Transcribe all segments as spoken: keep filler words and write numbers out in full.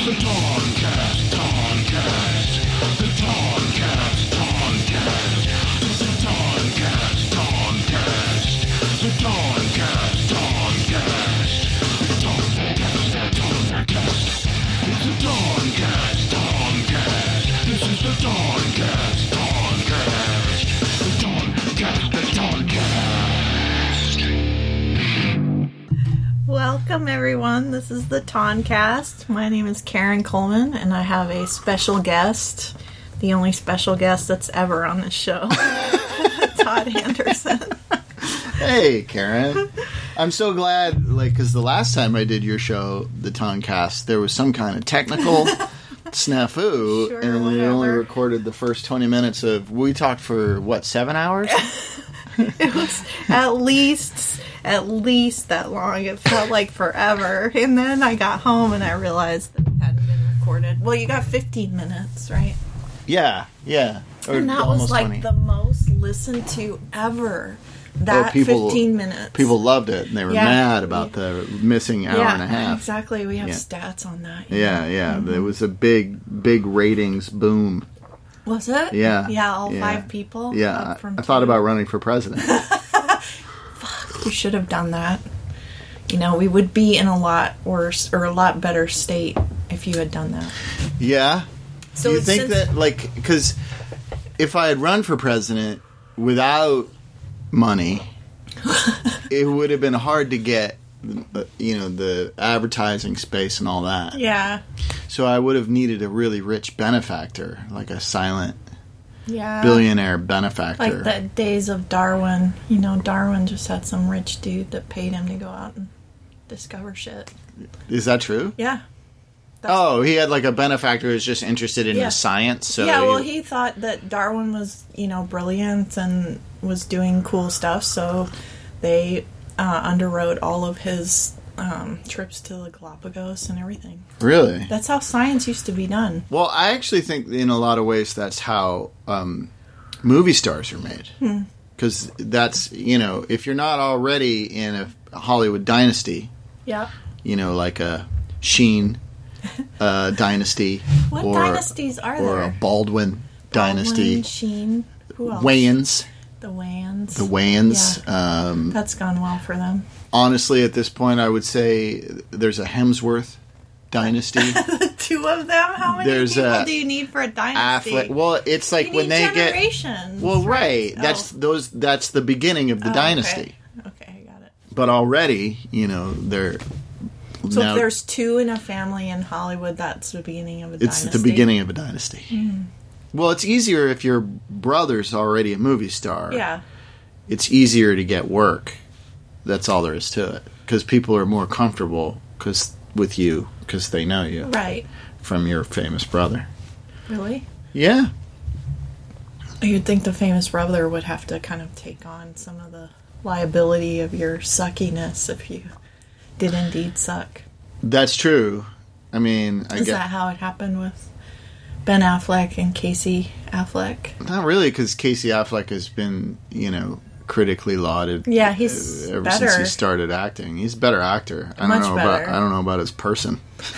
It's the Toncast, Toncast. The Toncast, Toncast. It's the Toncast, Toncast. The Toncast, Toncast. The Toncast, Toncast. It's the Toncast, Toncast. This is the Toncast, Toncast. The Toncast, the Toncast. Welcome, everyone. This is the Toncast. My name is Karen Coleman, and I have a special guest, the only special guest that's ever on this show, Todd Anderson. Hey, Karen. I'm so glad, like, because the last time I did your show, the Toncast, there was some kind of technical snafu, Sure, and we only whatever. recorded the first twenty minutes of, we talked for, what, seven hours? It was at least, at least that long. It felt like forever. And then I got home and I realized that it hadn't been recorded. Well, you got fifteen minutes, right? Yeah, yeah. Or And that almost was like twenty. the most listened to ever. That Oh, people- fifteen minutes. People loved it, and they were Yeah. mad about the missing hour yeah, and a half. exactly. We have Yeah. stats on that. you Yeah, know. yeah. There was a big, big ratings boom. Was it? Yeah. Yeah, all yeah. five people? Yeah, up I, from I thought two? about running for president. You should have done that. You know, we would be in a lot worse or a lot better state if you had done that. Yeah. So Do you think since- that, like, because if I had run for president without money, it would have been hard to get, uh, you know, the advertising space and all that. Yeah. So I would have needed a really rich benefactor, like a silent Yeah. billionaire benefactor. Like the days of Darwin. You know, Darwin just had some rich dude that paid him to go out and discover shit. Is that true? Yeah. Oh, he had like a benefactor who was just interested in Yeah. the science. So yeah, well, he thought that Darwin was, you know, brilliant and was doing cool stuff, so they uh, underwrote all of his um, trips to the Galapagos and everything. Really? That's how science used to be done. Well, I actually think in a lot of ways that's how um, movie stars are made. Because that's, you know, if you're not already in a Hollywood dynasty, Yeah. you know, like a Sheen uh, dynasty. What or, dynasties are Or there? a Baldwin dynasty. Baldwin, Sheen. Who else? Wayans. The Wayans. The Wayans. Yeah. Um, That's gone well for them. honestly, at this point, I would say there's a Hemsworth dynasty. The two of them? How many There's, people uh, do you need for a dynasty? Affleck. Well, it's like you when need they get. generations. Well, right. Oh. That's those. That's the beginning of the Oh, dynasty. Okay. okay, I got it. But already, you know, they're. So now, if there's two in a family in Hollywood, that's the beginning of a it's dynasty. the beginning of a dynasty. Mm. Well, it's easier if your brother's already a movie star. Yeah. It's easier to get work. That's all there is to it. Because people are more comfortable cause, with you because they know you Right. from your famous brother. Really? Yeah. You'd think the famous brother would have to kind of take on some of the liability of your suckiness if you did indeed suck. That's true. I mean, I Is get that how it happened with Ben Affleck and Casey Affleck? not really because Casey Affleck has been, you know, critically lauded. Yeah, he's ever better. since he started acting. He's a better actor. I don't Much know better. about I don't know about his person.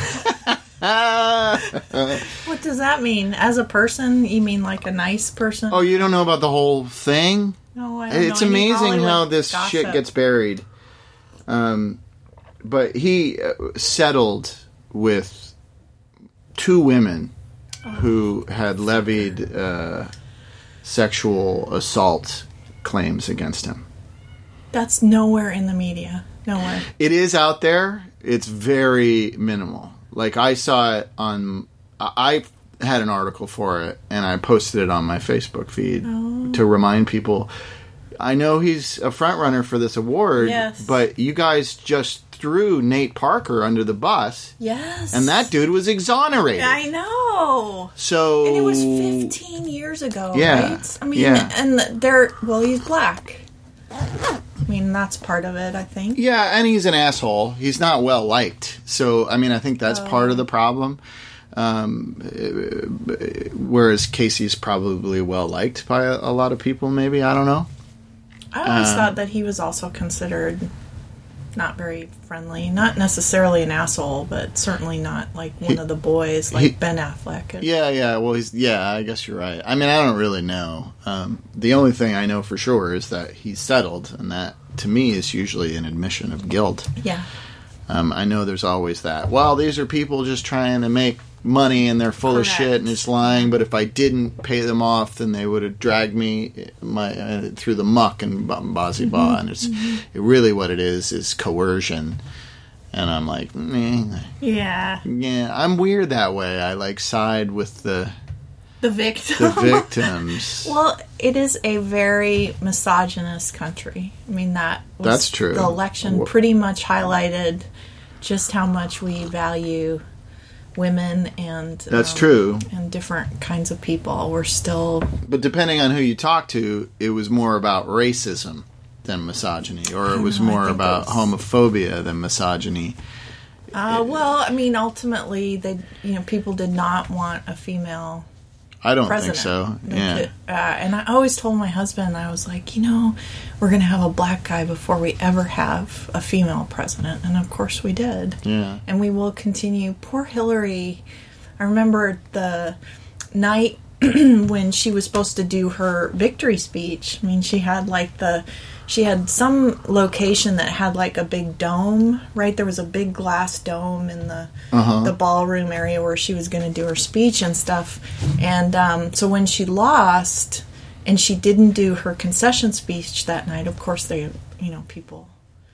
What does that mean? As a person, you mean like a nice person? Oh, you don't know about the whole thing? no, I don't It's know any amazing Hollywood how this gossip. shit gets buried. Um, but he uh, settled with two women who had levied uh, sexual assault claims against him. That's nowhere in the media. Nowhere. It is out there. It's very minimal. Like, I saw it on... I I had an article for it, and I posted it on my Facebook feed Oh. to remind people. I know he's a front runner for this award, Yes. but you guys just threw Nate Parker under the bus, Yes. and that dude was exonerated. I know. So... And it was fifteen years ago, Yeah, right? I mean, yeah. and they're... Well, he's black. I mean, that's part of it, I think. Yeah, and he's an asshole. He's not well liked. So, I mean, I think that's Oh. part of the problem. Um, whereas Casey's probably well liked by a, a lot of people, maybe. I don't know. I always Um, thought that he was also considered not very friendly. Not necessarily an asshole, but certainly not like one He- of the boys, like he- Ben Affleck. Yeah, yeah. Well, he's yeah. I guess you're right. I mean, I don't really know. Um, the only thing I know for sure is that he's settled, and that to me is usually an admission of guilt. Yeah. Um, I know there's always that. Well, these are people just trying to make money, and they're full of Correct. shit, and it's lying. But if I didn't pay them off, then they would have dragged me my uh, through the muck and bozzy ba. And it's it really what it is is coercion. And I'm like, meh. Yeah. Yeah, I'm weird that way. I like side with the The victim. the victims. Well, it is a very misogynist country. I mean, that was That's true. The election Wha- pretty much highlighted just how much we value women and That's um, true. and different kinds of people. We're still But depending on who you talk to, it was more about racism than misogyny, or it was know, I more think about it was- homophobia than misogyny. uh, well. I mean, ultimately, they you know people did not want a female I don't president. think so. They Yeah. could- uh, and I always told my husband, I was like, you know, we're going to have a black guy before we ever have a female president. And of course we did. Yeah. And we will continue. Poor Hillary. I remember the night when she was supposed to do her victory speech. I mean, she had like the, she had some location that had like a big dome, right? There was a big glass dome in the Uh-huh. the ballroom area where she was going to do her speech and stuff. And um, so when she lost and she didn't do her concession speech that night, of course they, you know, people,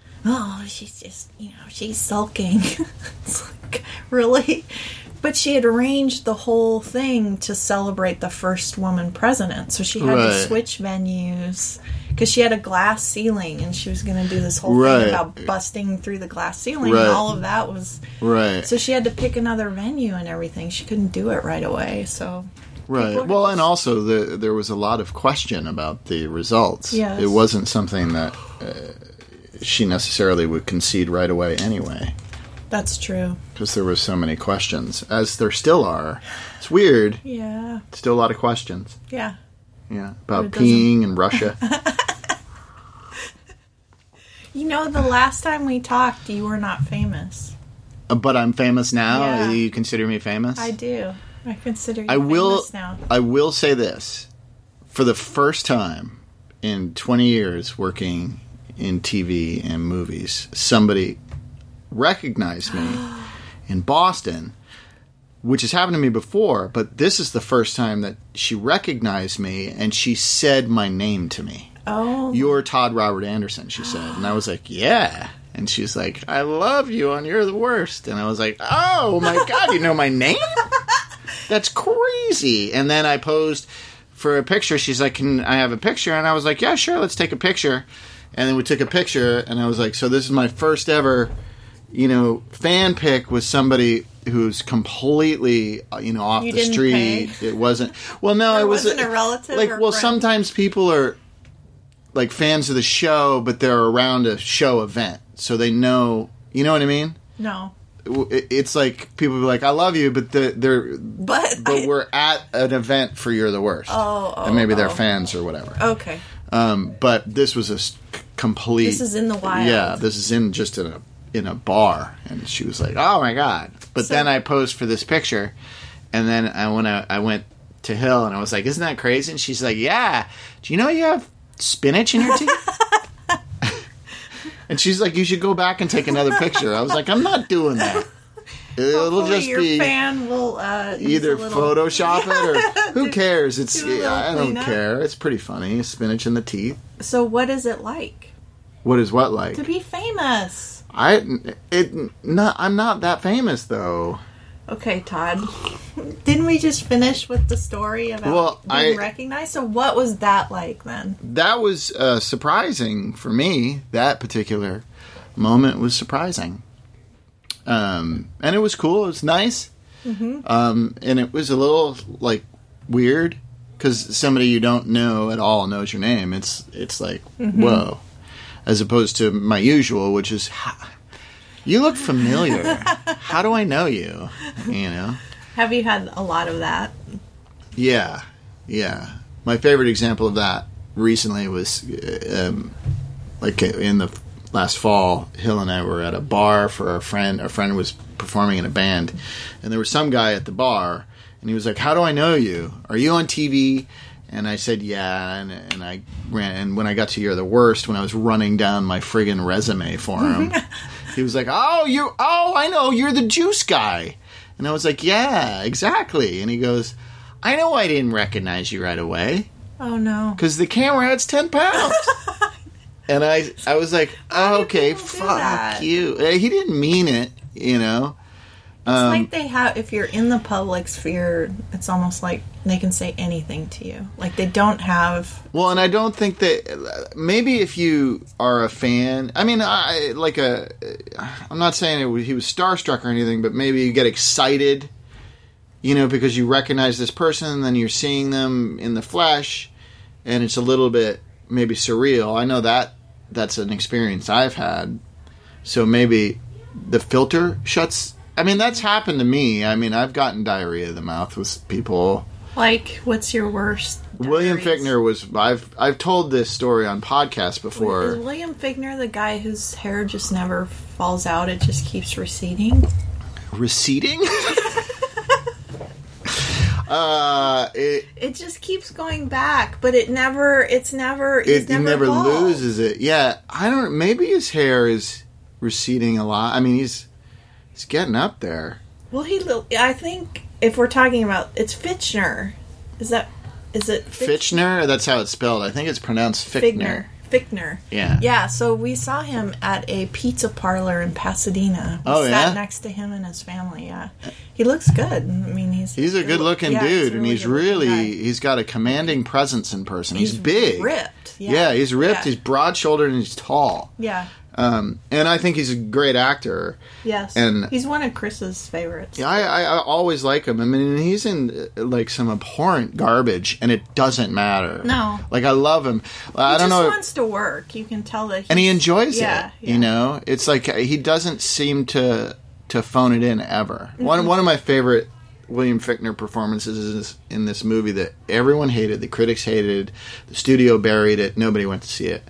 oh, she's just, you know, she's sulking. It's like, really? But she had arranged the whole thing to celebrate the first woman president. So she had Right. to switch venues because she had a glass ceiling and she was going to do this whole Right. thing about busting through the glass ceiling. Right. And all of that was... Right. So she had to pick another venue and everything. She couldn't do it right away. So... Right. people Well, just- and also the, there was a lot of question about the results. Yes. It wasn't something that uh, she necessarily would concede right away anyway, That's true. because there were so many questions, as there still are. It's weird. Yeah. Still a lot of questions. Yeah. Yeah, But about it doesn't- peeing in Russia. You know, the last time we talked, you were not famous. Uh, but I'm famous now. Yeah. You consider me famous? I do. I consider you I will. famous now. I will say this: for the first time in twenty years working in T V and movies, somebody recognized me in Boston, which has happened to me before. But this is the first time that she recognized me, and she said my name to me. Oh. You're Todd Robert Anderson, she said. And I was like, yeah. And she's like, I love you and you're the worst. And I was like, oh my God, you know my name? That's crazy. And then I posed for a picture. She's like, can I have a picture? And I was like, yeah, sure, let's take a picture. And then we took a picture, and I was like, so this is my first ever, you know, fan pic with somebody who's completely, uh, you know, off You the didn't street. pay? It wasn't, well, no, Or it was wasn't a relative Like, or well, friend? sometimes people are like fans of the show, but they're around a show event, so they know. You know what I mean? No. It- It's like people be like, "I love you," but the, they're But... but I- we're at an event for You're the Worst, Oh, oh, and maybe they're oh. fans or whatever. Okay. Um, but this was a s- complete. This is in the wild. Yeah, this is in just in a in a bar, and she was like, "Oh my God!" But So- then I posed for this picture, and then I when I, I went to Hill, and I was like, "Isn't that crazy?" And she's like, "Yeah, do you know you have spinach in your teeth?" And she's like, "You should go back and take another picture." I was like, "I'm not doing that. It'll Hopefully just your be fan will uh, use either a little... Photoshop it or who cares? It's do a little I don't cleanup. care. It's pretty funny. Spinach in the teeth. So what is it like What is what like? to be famous? I it not I'm not that famous though. Okay, Todd. Didn't we just finish with the story about Well, being I- recognized? So what was that like then? That was uh, surprising for me. That particular moment was surprising, um, and it was cool. It was nice, mm-hmm. um, and it was a little like weird because somebody you don't know at all knows your name. It's it's like Mm-hmm. whoa, as opposed to my usual, which is. You look familiar. How do I know you? You know? Have you had a lot of that? Yeah. Yeah. My favorite example of that recently was um, like in the last fall, Hill and I were at a bar for a friend. Our friend was performing in a band, and there was some guy at the bar, and he was like, "How do I know you? Are you on T V?" And I said, "Yeah," and, and I ran. And when I got to You're the Worst, when I was running down my friggin' resume for him, he was like, "Oh, you, oh, I know, you're the juice guy." And I was like, "Yeah, exactly." And he goes, "I know I didn't recognize you right away Oh no. because the camera adds ten pounds." And I, I was like, Why oh, do "Okay, people do fuck that? you." Uh, He didn't mean it, you know. It's Um, like they have, if you're in the public sphere, it's almost like they can say anything to you. Like they don't have. Well, and I don't think that maybe if you are a fan, I mean, I like a. I'm not saying it was, he was starstruck or anything, but maybe you get excited, you know, because you recognize this person, and then you're seeing them in the flesh, and it's a little bit maybe surreal. I know that that's an experience I've had, so maybe the filter shuts. I mean, that's happened to me. I mean, I've gotten diarrhea of the mouth with people. Like, what's your worst? William diaries? Fichtner was. I've I've told this story on podcasts before. Is William Fichtner the guy whose hair just never falls out? It just keeps receding. Receding? uh, it It just keeps going back, but it never. It's never. it He's he never, never bald. loses it. Yeah, I don't. Maybe his hair is receding a lot. I mean, he's he's getting up there. Well, he. lo- I think if we're talking about, it's Fichtner. Is that? Is it Fitch- Fichtner? That's how it's spelled. I think it's pronounced Fichtner. Fichtner. Fichtner. Yeah. Yeah, so we saw him at a pizza parlor in Pasadena. We Oh, sat yeah? next to him and his family, yeah. He looks good. I mean, he's... He's a good-looking yeah, dude, a and he's good-looking really guy. he's got a commanding presence in person. He's, He's big, ripped, yeah. Yeah, he's ripped. Yeah. He's broad-shouldered and he's tall. Yeah, Um, and I think he's a great actor. yes. And- he's one of Chris's favorites. Yeah, I, I, I always like him. I mean, he's in uh, like some abhorrent garbage, and it doesn't matter. No. like I love him. He I don't just know, wants to work. You can tell that he's, and he enjoys yeah, it. yeah. You know, it's like he doesn't seem to to phone it in ever. Mm-hmm. One one of my favorite William Fichtner performances is in this movie that everyone hated, the critics hated, the studio buried it, nobody went to see it.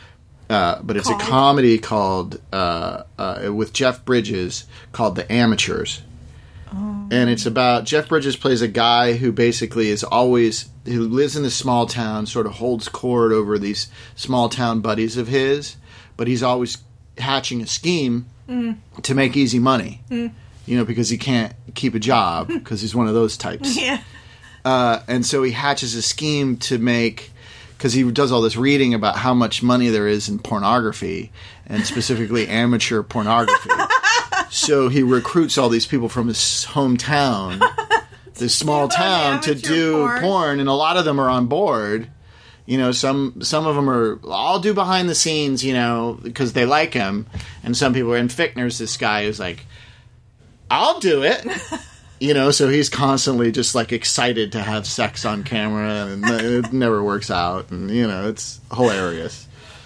Uh, but it's Called? a comedy called uh, uh, with Jeff Bridges called The Amateurs. And it's about Jeff Bridges plays a guy who basically is always who lives in this small town, sort of holds court over these small town buddies of his, but he's always hatching a scheme Mm. to make easy money. You know, because he can't keep a job because he's one of those types. Yeah. Uh, and so he hatches a scheme to make, because he does all this reading about how much money there is in pornography, and specifically amateur pornography. So he recruits all these people from his hometown, this small about town, to amateur do porn. porn, and a lot of them are on board. You know, some some of them are, I'll do behind the scenes, you know, because they like him. And some people are, and Fichtner's this guy who's like, I'll do it. You know, so he's constantly just like excited to have sex on camera, and it never works out. And, you know, it's hilarious.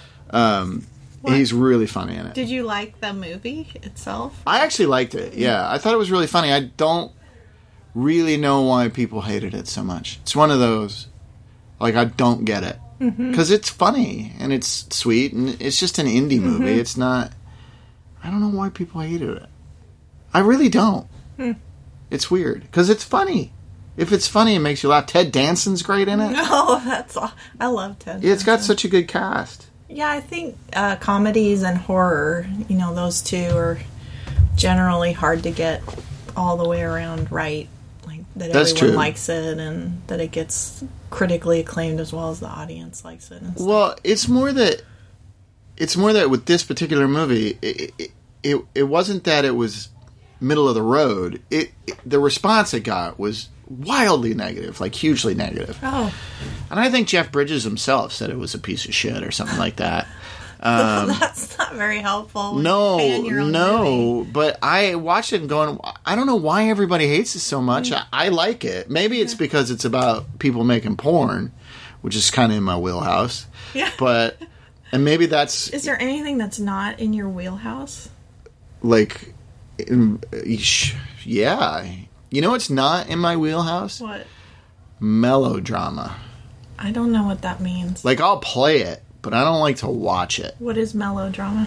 Um, he's really funny in it. Did you like the movie itself? I actually liked it. Yeah, I thought it was really funny. I don't really know why people hated it so much. It's one of those, like, I don't get it. Because it's funny, and it's sweet, and it's just an indie movie. Mm-hmm. It's not... I don't know why people hated it. I really don't. Hmm. It's weird, because it's funny. If it's funny, it makes you laugh. Ted Danson's great in it. No, that's all. I love Ted. Yeah, it's got Danson. such a good cast. Yeah, I think uh, comedies and horror, you know, those two are generally hard to get all the way around right. Like, that That's everyone true. likes it and that it gets critically acclaimed as well as the audience likes it. And stuff. Well, it's more that it's more that with this particular movie, it it, it, it wasn't that it was middle of the road. It, it the response it got was wildly negative, like hugely negative. Oh, And I think Jeff Bridges himself said it was a piece of shit or something like that. Um, that's not very helpful. when no, you fan your own movie. no. But I watched it and going, I don't know why everybody hates it so much. Mm. I, I like it. Maybe it's because it's about people making porn, which is kind of in my wheelhouse. Yeah. But, and maybe that's Is there anything that's not in your wheelhouse? like, in- sh- yeah. You know what's not in my wheelhouse? What? Melodrama. I don't know what that means. Like, I'll play it, but I don't like to watch it. What is melodrama?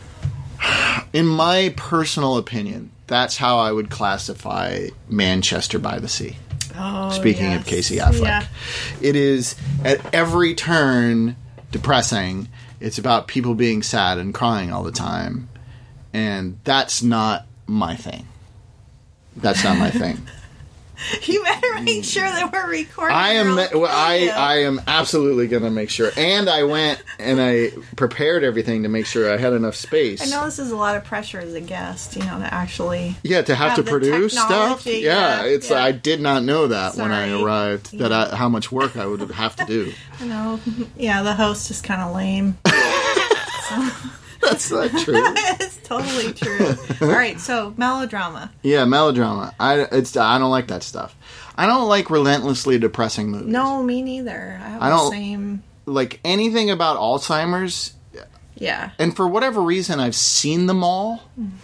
In my personal opinion, that's how I would classify Manchester by the Sea. Oh, Speaking yes. of Casey Affleck. Yeah. It is, at every turn, depressing. It's about people being sad and crying all the time. And that's not my thing. That's not my thing. You better make sure that we're recording. I am. or I'll well, I kill you. I am absolutely going to make sure. And I went and I prepared everything to make sure I had enough space. I know this is a lot of pressure as a guest, you know, to actually. Yeah, to have, have to the produce stuff. technology, Yeah, yeah, it's. yeah. I did not know that when I Sorry. arrived. That I, how much work I would have to do. You know, yeah, the host is kind of lame. That's not true. It's totally true. All right, so melodrama. Yeah, melodrama. I it's. I don't like that stuff. I don't like relentlessly depressing movies. No, me neither. I have I the don't- same. Like anything about Alzheimer's, Yeah, and for whatever reason, I've seen them all.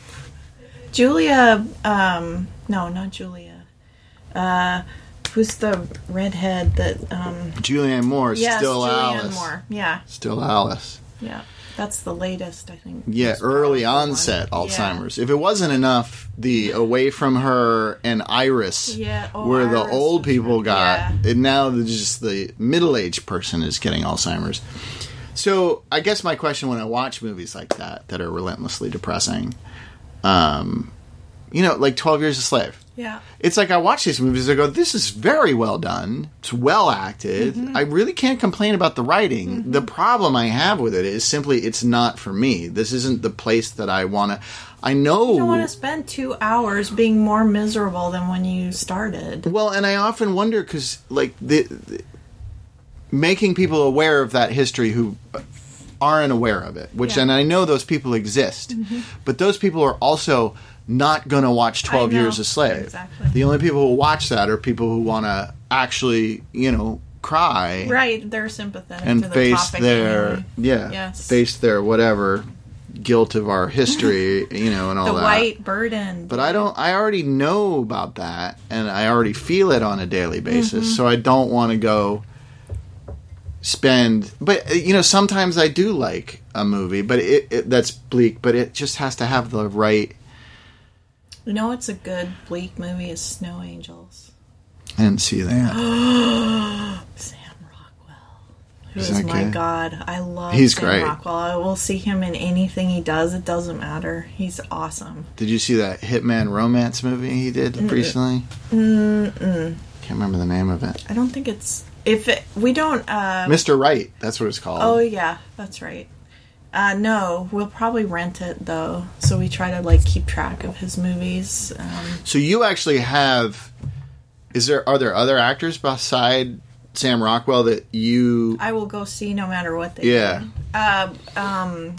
Julia. Um, no, not Julia. Uh, who's the redhead that? Um, Julianne Moore, yes, still Julianne Alice. Moore. Yeah, Still Alice. yeah. That's the latest, I think. Yeah, most early powerful onset one. Alzheimer's. If it wasn't enough, the Away From Her and Iris, Yeah, oh, where the Iris old was people really- got, yeah. and now the, just the middle-aged person is getting Alzheimer's. So I guess my question when I watch movies like that, that are relentlessly depressing, um, you know, like twelve Years a Slave. Yeah. It's like I watch these movies, I go, this is very well done. It's well acted. Mm-hmm. I really can't complain about the writing. Mm-hmm. The problem I have with it is simply it's not for me. This isn't the place that I want to... I know... You don't want to spend two hours being more miserable than when you started. Well, and I often wonder, because, like, the, the making people aware of that history who aren't aware of it, which, Yeah. and I know those people exist, Mm-hmm. but those people are also not going to watch twelve I know. Years a Slave. Exactly. The only people who watch that are people who want to actually, you know, cry Right, they're sympathetic and to the face topic their, anyway. yeah, Yes. face their whatever guilt of our history, you know, and all The that. white burden. But I don't. I already know about that, and I already feel it on a daily basis. Mm-hmm. So I don't want to go spend. But you know, sometimes I do like a movie, but it, it that's bleak. But it just has to have the right. You know what's a good bleak movie is Snow Angels. I didn't see that. Sam Rockwell. Who Is is that my good? god. I love He's Sam great. Rockwell. I will see him in anything he does. It doesn't matter. He's awesome. Did you see that Hitman romance movie he did recently? Mm-mm. Can't remember the name of it. I don't think it's... If it, we don't... Uh, Mister Right. That's what it's called. oh, yeah. That's right. Uh, no, we'll probably rent it, though. So we try to, like, keep track of his movies. Um, So you actually have. Is there are there other actors beside Sam Rockwell that you? I will go see no matter what they Yeah. do. Uh, um,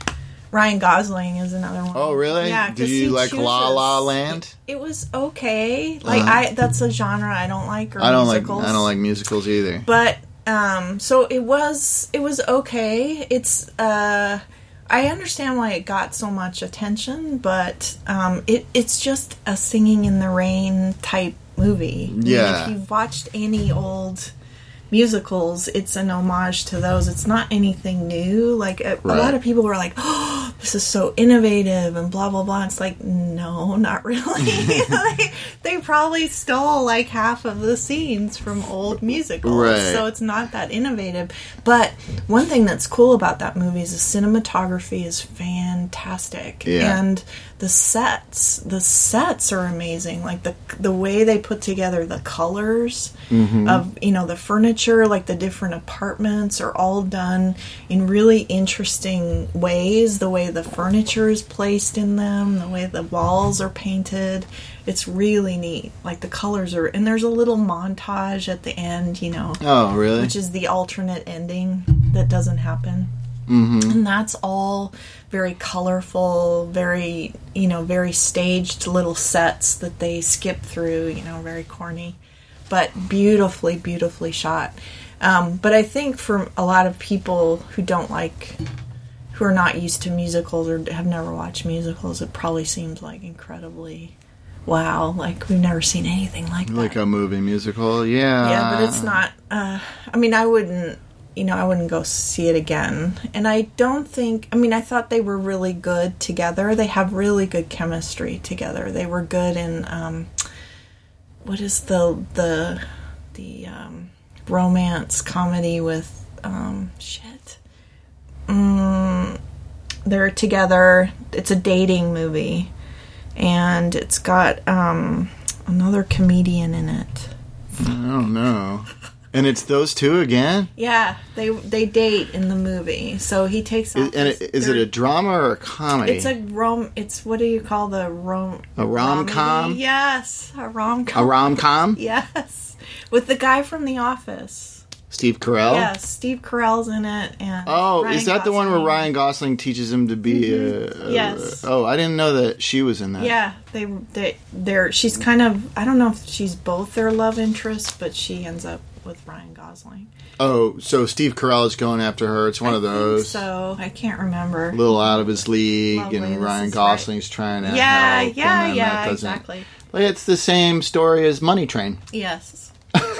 Ryan Gosling is another one. Oh, really? Yeah. Did 'cause you he like La chooses- La Land? It was okay. Like Uh-huh. I, that's a genre I don't like. Or I don't musicals. like I don't like musicals either. But um, so it was. It was okay. It's. Uh, I understand why it got so much attention, but um, it it's just a Singing in the Rain type movie. I mean, Yeah. if you've watched any old musicals, it's an homage to those. It's not anything new. Like a, Right. a lot of people were like, "Oh, this is so innovative," and blah blah blah. It's like, no, not really. they, they probably stole like half of the scenes from old musicals, Right. so it's not that innovative. But one thing that's cool about that movie is the cinematography is fantastic, Yeah. and the sets, the sets are amazing. Like the the way they put together the colors Mm-hmm. of, you know, the furniture, like the different apartments are all done in really interesting ways. The way the furniture is placed in them, the way the walls are painted, it's really neat. Like the colors are, and there's a little montage at the end, you know, Oh, really? which is the alternate ending that doesn't happen. Mm-hmm. And that's all very colorful, very, you know, very staged little sets that they skip through, you know, very corny, but beautifully, beautifully shot. Um, but I think for a lot of people who don't like, who are not used to musicals or have never watched musicals, it probably seems like incredibly, wow, like we've never seen anything like that. Like a movie musical, yeah. Yeah, but it's not. Uh, I mean, I wouldn't. you know, I wouldn't go see it again. And I don't think, I mean, I thought they were really good together. They have really good chemistry together. They were good in, um, what is the, the, the, um, romance comedy with, um, shit. Mm, they're together. It's a dating movie. And it's got, um, another comedian in it. I don't know. And it's those two again? Yeah, they they date in the movie. So he takes off. Is, and his, it, is it a drama or a comedy? It's a rom. It's what do you call the rom? A rom-com? romedy? Yes, a rom com. A rom-com? Yes, with the guy from The Office. Steve Carell? Yes, Steve Carell's in it. And Oh, Ryan is that the one where Gosling. Ryan Gosling teaches him to be Mhm. a, a... Yes. Oh, I didn't know that she was in that. Yeah, they they they're. She's kind of. I don't know if she's both their love interests, but she ends up with Ryan Gosling. Oh, so Steve Carell is going after her. It's one of I think those. so I can't remember. A little out of his league, Lovely, and this Ryan is Gosling's trying to Yeah, help. yeah, and then yeah, that doesn't- exactly. But it's the same story as Money Train. Yes.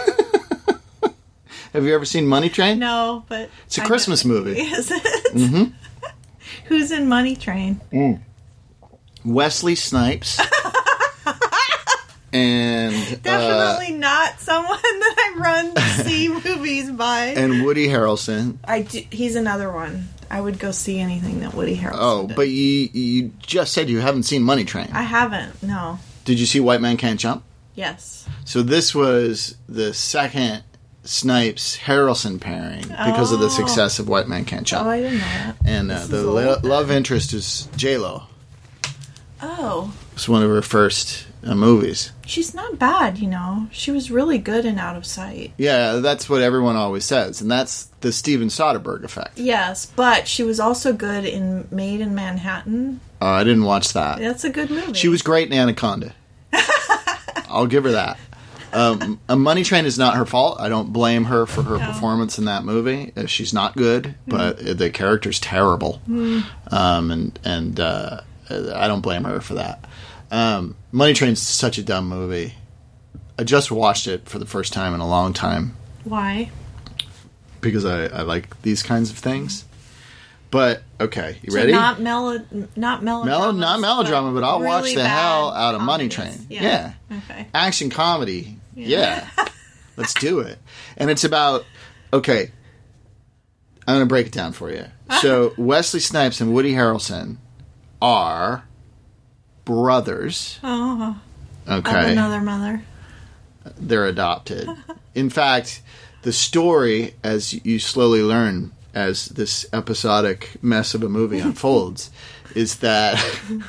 Have you ever seen Money Train? No, but It's a I Christmas know- movie. Is it? Mm-hmm. Who's in Money Train? Wesley Snipes. and uh, Definitely not someone that I run to see movies by. and Woody Harrelson. I do, he's another one. I would go see anything that Woody Harrelson Oh, did. but you you just said you haven't seen Money Train. I haven't. No. Did you see White Man Can't Jump? Yes. So this was the second Snipes Harrelson pairing because of the Oh. success of White Man Can't Jump. Oh, I didn't know that. and uh, This the is lo- old. love interest is J Lo. Oh, It's one of her first uh, movies. she's not bad. You know, she was really good in Out of Sight. Yeah, that's what everyone always says, and that's the Steven Soderbergh effect. Yes, but she was also good in Made in Manhattan. Uh, I didn't watch that. That's a good movie. She was great in Anaconda. I'll give her that. Um, a Money Train is not her fault. I don't blame her for her No. performance in that movie. Uh, She's not good, but Mm. the character's terrible, um, and and uh, I don't blame her for that. Um, Money Train's such a dumb movie. I just watched it for the first time in a long time Why? because I, I like these kinds of things. But okay, you So ready? not melo, not melodrama. Melo, not melodrama, but I'll watch really the bad hell out of Money comedies. Train. Yeah. Yeah. Okay. Action comedy. Yeah. Yeah. Let's do it. And it's about, okay, I'm going to break it down for you. So Wesley Snipes and Woody Harrelson are brothers. Oh, of Okay. another mother. They're adopted. In fact, the story, as you slowly learn as this episodic mess of a movie unfolds, is that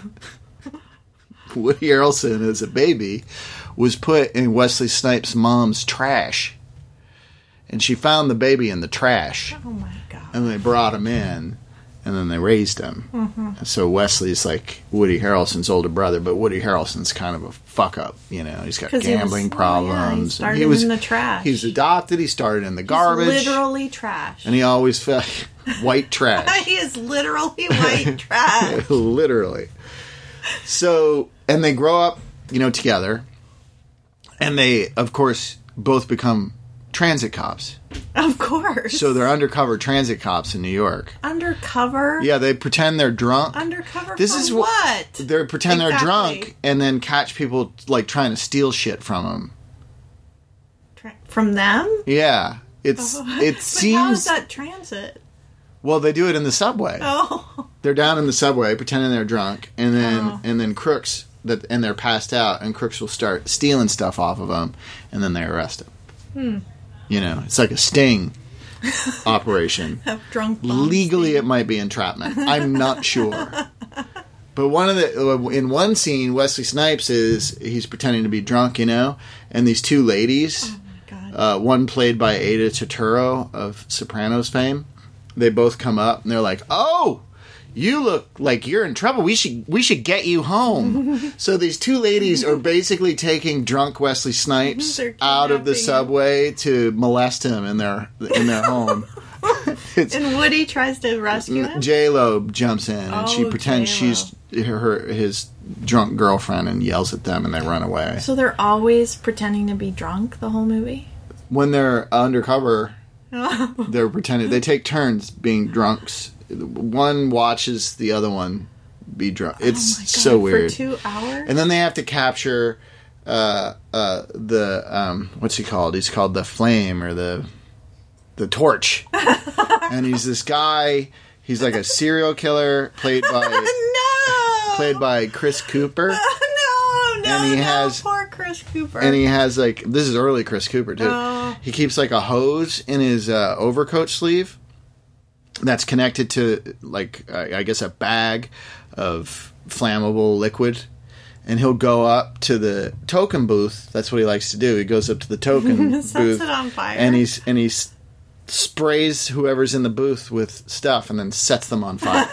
Woody Harrelson, as a baby, was put in Wesley Snipes' mom's trash. And she found the baby in the trash. Oh my god. And they brought him in, and then they raised him. Mm-hmm. And so Wesley's like Woody Harrelson's older brother, but Woody Harrelson's kind of a fuck up. You know, he's got 'Cause he was- gambling well, yeah, he problems. started he was in the trash. He was adopted. He started in the garbage, He's literally trash. and he always felt white trash. he is literally white trash. Literally. So, and they grow up, you know, together, and they, of course, both become transit cops. Of course. So they're undercover transit cops in New York. undercover. Yeah, they pretend they're drunk. Undercover. This for is what? what they pretend they're Exactly. drunk and then catch people like trying to steal shit from them. Tra- From them. Yeah, it's Oh. it But seems how is that transit? well. They do it in the subway. Oh. They're down in the subway pretending they're drunk, and then Oh. and then crooks that and they're passed out, and crooks will start stealing stuff off of them, and then they arrest them. Hmm. You know, it's like a sting operation. Have drunk bombs. Legally, it might be entrapment. I'm not sure. But one of the in one scene, Wesley Snipes is he's pretending to be drunk, you know, and these two ladies, Oh my god. uh, one played by Ada Turturro of Sopranos fame, they both come up and they're like, "Oh, you look like you're in trouble. We should we should get you home." So these two ladies are basically taking drunk Wesley Snipes They're out of the kidnapping him. subway to molest him in their in their home. It's And Woody tries to rescue him. J Lo jumps in and she Oh, pretends J-Lo. she's her, her his drunk girlfriend and yells at them and they run away. So they're always pretending to be drunk the whole movie. When they're undercover, They're pretending. They take turns being drunks. One watches the other one be drunk. It's Oh my God, so weird. For two hours? And then they have to capture uh, uh, the um, what's he called? He's called the Flame or the the Torch. And he's this guy. He's like a serial killer played by no! played by Chris Cooper. no, no, And he no, has- poor Chris Cooper. And he has like this is early Chris Cooper too. Oh. He keeps like a hose in his uh, overcoat sleeve that's connected to like uh, I guess a bag of flammable liquid, and he'll go up to the token booth. That's what he likes to do. He goes up to the token Sets booth it on fire. and he's and he s- sprays whoever's in the booth with stuff and then sets them on fire.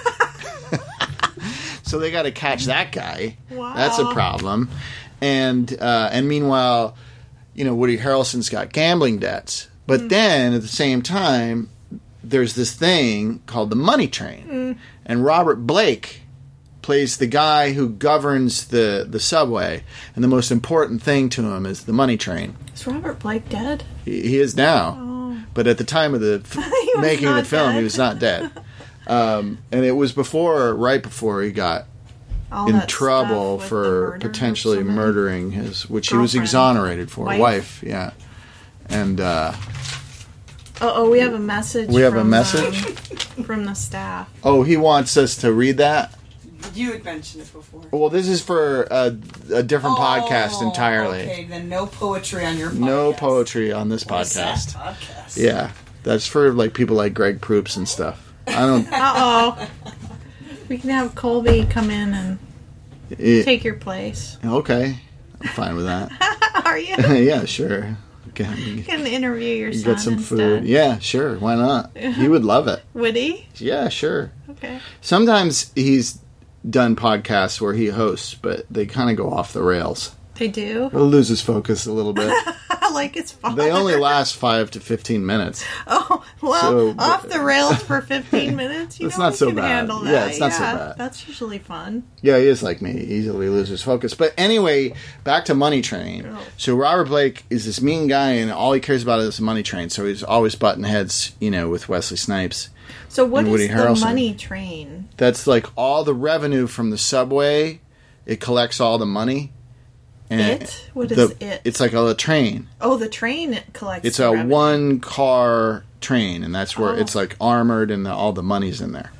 So they got to catch that guy. Wow. That's a problem. And uh, and meanwhile, you know, Woody Harrelson's got gambling debts. But Mm. then at the same time, there's this thing called the money train. Mm. And Robert Blake plays the guy who governs the, the subway. And the most important thing to him is the money train. Is Robert Blake dead? He, he is now. Oh. But at the time of the f- was making of the not film, dead. he was not dead. Um, and it was before, right before he got All in that trouble stuff with the for murder of potentially somebody. murdering his, which he was Girlfriend. exonerated for, Wife. wife, yeah. And uh, Oh, oh, we have a message. We have a from, message? um, from the staff. oh, he wants us to read that. You had mentioned it before. Well, this is for a, a different podcast Oh, entirely. Okay, then no poetry on your podcast. No poetry on this What a sad podcast. podcast. Yeah, that's for like people like Greg Proops and stuff. I don't. Uh oh. We can have Colby come in and it- take your place. okay, I'm fine with that. Are you? Yeah, sure. Okay. You can interview your You son get some instead. food. Yeah, sure. Why not? He would love it. Would he? Yeah, sure. Okay. Sometimes he's done podcasts where he hosts, but they kind of go off the rails. They do? He'll lose his focus a little bit. Like it's fun. They only last five to fifteen minutes. Oh, well, So- off the rails for fifteen minutes. You It's know, not we so can bad. handle that. Yeah, it's not so bad. That's usually fun. Yeah, he is like me. He easily loses focus. But anyway, back to Money Train. Oh. So Robert Blake is this mean guy, and all he cares about is the Money Train. So he's always butting heads, you know, with Wesley Snipes. So what And is Woody the Harrelson. money train? That's like all the revenue from the subway. It collects all the money. And It? What the- is it? It's like a train. Oh, the train it collects. It's the a revenue. one car train, and that's where Oh. it's like armored, and the, all the money's in there.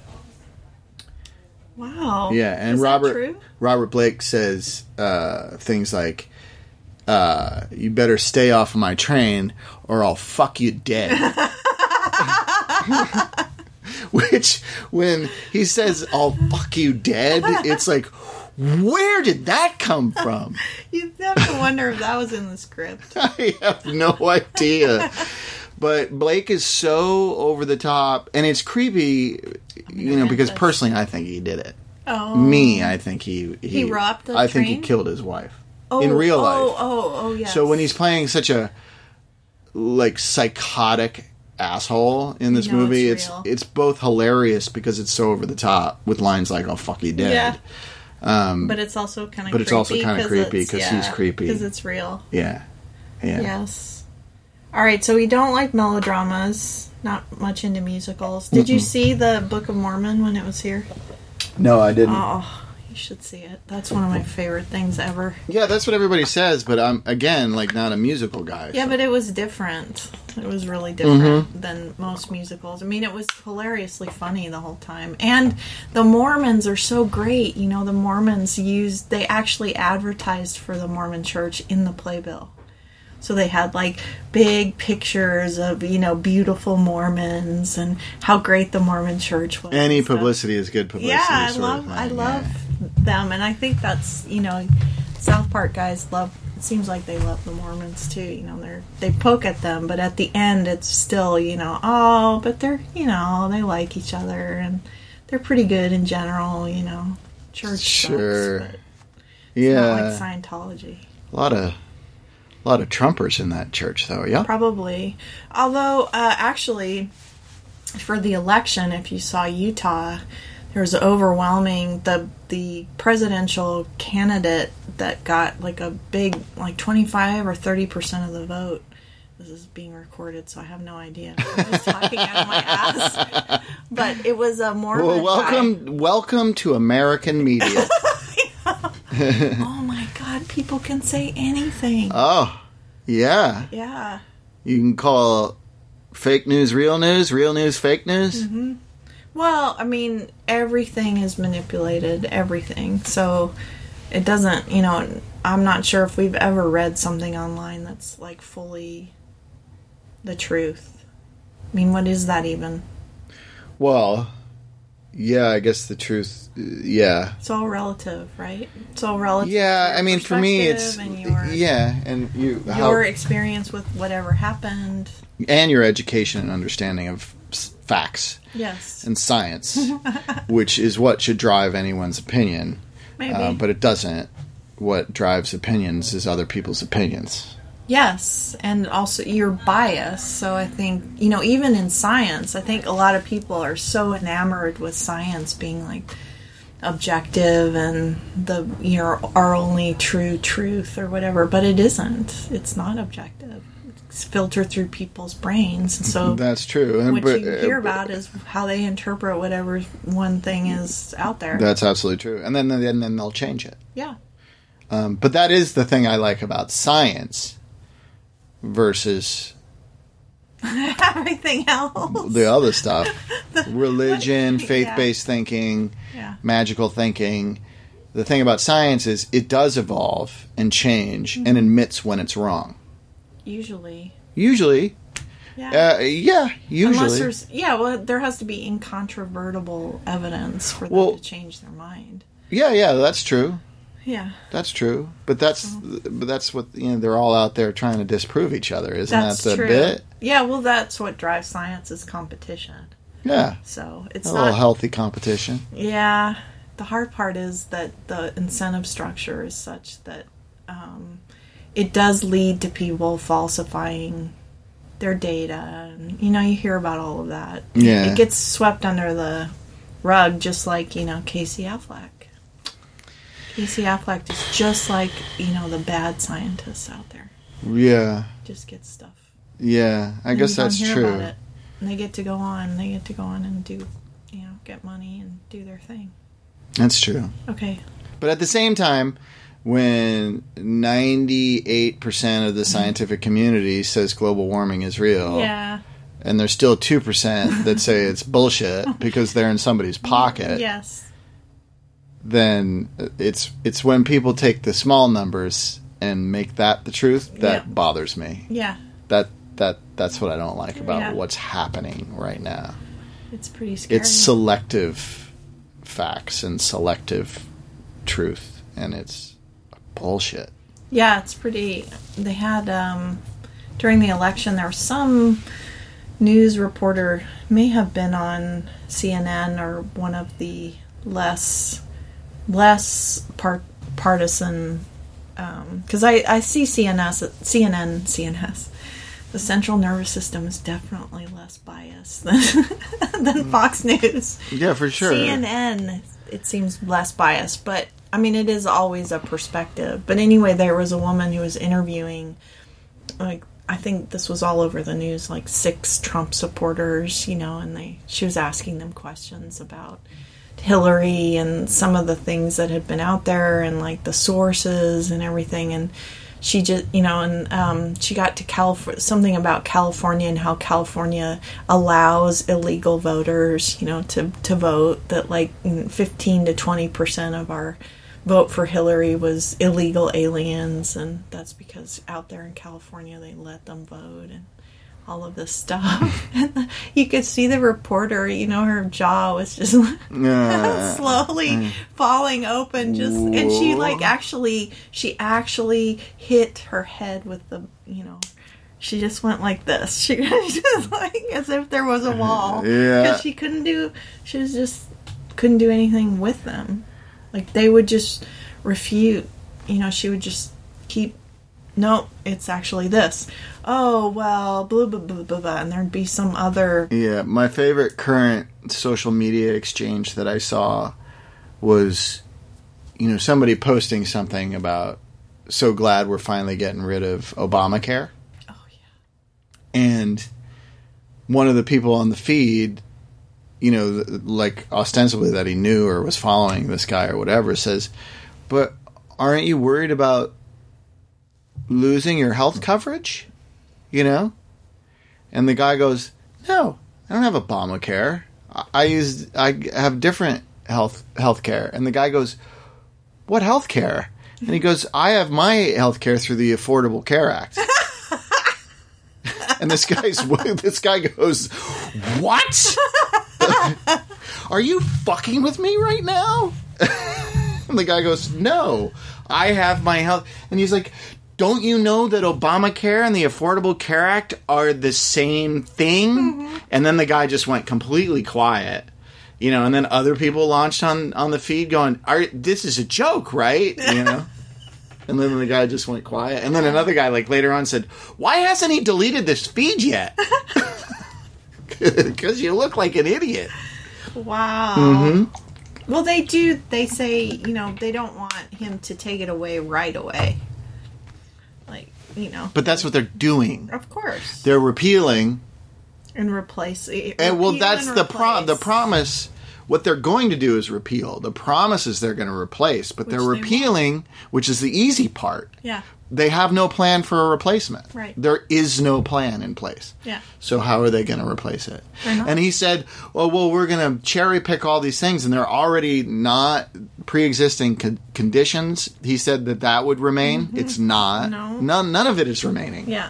Wow. Yeah, and Is that Robert true? Robert Blake says uh, things like, uh, "You better stay off of my train, or I'll fuck you dead." Which, when he says "I'll fuck you dead," it's like, where did that come from? You have to wonder if that was in the script. I have no idea. But Blake is so over the top, and it's creepy, you know, because Memphis. personally, I think he did it. Oh. Me, I think he he, He robbed the I think he train? killed his wife Oh, in real life. Oh, oh, oh, yes. So when he's playing such a like psychotic asshole in this You know movie, it's it's real. it's both hilarious because it's so over the top with lines like "I'll fuck you dead." Yeah. Um, But it's also kind of But it's also kinda creepy 'cause he's creepy. Because it's real. yeah, yeah. Yes. All right, so we don't like melodramas. Not much into musicals. Did you see the Book of Mormon when it was here? No, I didn't. Oh, you should see it. That's one of my favorite things ever. Yeah, that's what everybody says, but I'm again like not a musical guy. Yeah, so- but it was different. It was really different Mm-hmm. than most musicals. I mean, it was hilariously funny the whole time. And the Mormons are so great. You know, the Mormons used, they actually advertised for the Mormon church in the playbill. So they had like big pictures of, you know, beautiful Mormons and how great the Mormon church was. any and stuff. publicity is good publicity. Yeah, I sort of love thing, I yeah. love them, and I think that's, you know, South Park guys love. It seems like they love the Mormons too. You know, they're they poke at them, but at the end, it's still, you know, oh, but they're, you know, they like each other and they're pretty good in general. You know, church Sure. sucks, but Yeah, not like Scientology. a lot of a lot of Trumpers in that church, though. Yeah. Probably. Although, uh, actually, for the election, if you saw Utah, there was overwhelming, the the presidential candidate that got like a big, like twenty-five or thirty percent of the vote this is being recorded, so I have no idea. I'm just talking out of my ass. But it was a Mormon Well, welcome, guy. welcome to American media. Oh my God, people can say anything. Oh, yeah. Yeah. You can call fake news real news, real news fake news. Mm-hmm. Well, I mean, everything is manipulated, everything. So it doesn't, you know, I'm not sure if we've ever read something online that's like fully the truth. I mean, what is that even? Well, yeah, I guess the truth, yeah. It's all relative, right? It's all relative. Yeah, to your I mean, for me, it's, perspective and your, yeah, and you, your how, experience with whatever happened. and your education and understanding of s- facts Yes. and science, which is what should drive anyone's opinion. Maybe. Uh, but it doesn't. What drives opinions is other people's opinions. Yes, and also your bias. So I think, you know, even in science, I think a lot of people are so enamored with science being like objective and the, you know, our only true truth or whatever, but it isn't. It's not objective. It's filtered through people's brains. And so That's true. And, what but, you uh, hear but- about is how they interpret whatever one thing is out there. That's absolutely true. And then, then, then they'll change it. Yeah. Um, but that is the thing I like about science versus Everything else. the other stuff. Religion, Yeah. faith-based thinking, Yeah. magical thinking. The thing about science is it does evolve and change Mm-hmm. and admits when it's wrong. Usually. Usually. Yeah. Uh, yeah, Unless usually. there's, yeah, well, there has to be incontrovertible evidence for them Well- to change their mind. Yeah, yeah, that's true. Yeah, That's true. But that's but that's what, you know, they're all out there trying to disprove each other. Isn't that's that the true. bit? Yeah, well, that's what drives science is competition. Yeah. So it's A not. little healthy competition. Yeah, the hard part is that the incentive structure is such that um, it does lead to people falsifying their data. And, you know, you hear about all of that. Yeah. It gets swept under the rug, just like, you know, Casey Affleck. Casey Affleck is just like, you know, the bad scientists out there. Yeah. Just get stuff. Yeah. I And guess you don't that's hear true. about it. And they get to go on. They get to go on and do, you know, get money and do their thing. That's true. Okay. But at the same time, when ninety-eight percent of the scientific community says global warming is real, Yeah. and there's still two percent that say it's bullshit because they're in somebody's pocket, Yes. then it's it's when people take the small numbers and make that the truth that Yeah. bothers me. Yeah. That that that's what I don't like about Yeah. what's happening right now. It's pretty scary. It's selective facts and selective truth, and it's bullshit. Yeah, it's pretty. They had, um, during the election, there was some news reporter, may have been on C N N or one of the less, less part, partisan, because I, I see C N S, C N N, C N S. The central nervous system is definitely less biased than, than Fox News. Yeah, for sure. C N N, it seems less biased, but I mean, it is always a perspective. But anyway, there was a woman who was interviewing, like, I think this was all over the news, like six Trump supporters, you know, and they she was asking them questions about Hillary and some of the things that had been out there and like the sources and everything. And she just, you know, and um, she got to California, something about California and how California allows illegal voters, you know, to, to vote, that like fifteen to twenty percent of our vote for Hillary was illegal aliens, and that's because out there in California they let them vote and all of this stuff. And you could see the reporter, you know, her jaw was just Yeah. slowly falling open, just and she like actually she actually hit her head with the, you know, she just went like this. She just like as if there was a wall. Yeah. Because she couldn't do she was just couldn't do anything with them. Like they would just refute, you know, she would just keep, no, it's actually this. Oh, well, blah, blah, blah, blah, blah. And there'd be some other. Yeah, my favorite current social media exchange that I saw was, you know, somebody posting something about, so glad we're finally getting rid of Obamacare. Oh, yeah. And one of the people on the feed, you know, like ostensibly that he knew or was following this guy or whatever, says, but aren't you worried about losing your health coverage? You know? And the guy goes, no, I don't have Obamacare. I, I use, I have different health health care. And the guy goes, what health care? And he goes, I have my health care through the Affordable Care Act. And this guy's this guy goes, what? Are you fucking with me right now? And the guy goes, no, I have my health. And he's like, don't you know that Obamacare and the Affordable Care Act are the same thing? Mm-hmm. And then the guy just went completely quiet. You know, and then other people launched on, on the feed going, "Are this is a joke, right?" You know? And then the guy just went quiet. And then another guy, like, later on said, why hasn't he deleted this feed yet? Because you look like an idiot. Wow. Mm-hmm. Well, they do, they say, you know, they don't want him to take it away right away. Like, you know. But that's what they're doing. Of course. They're repealing. And replace. And, well, that's the pro- the promise. What they're going to do is repeal. The promise is they're going to replace. But Which they're they repealing, won't. which is the easy part. Yeah. They have no plan for a replacement. Right. There is no plan in place. Yeah. So how are they going to replace it? They're not. And he said, well, well, we're going to cherry pick all these things, and they're already not pre-existing con- conditions. He said that that would remain. Mm-hmm. It's not. No. None, none of it is remaining. Yeah.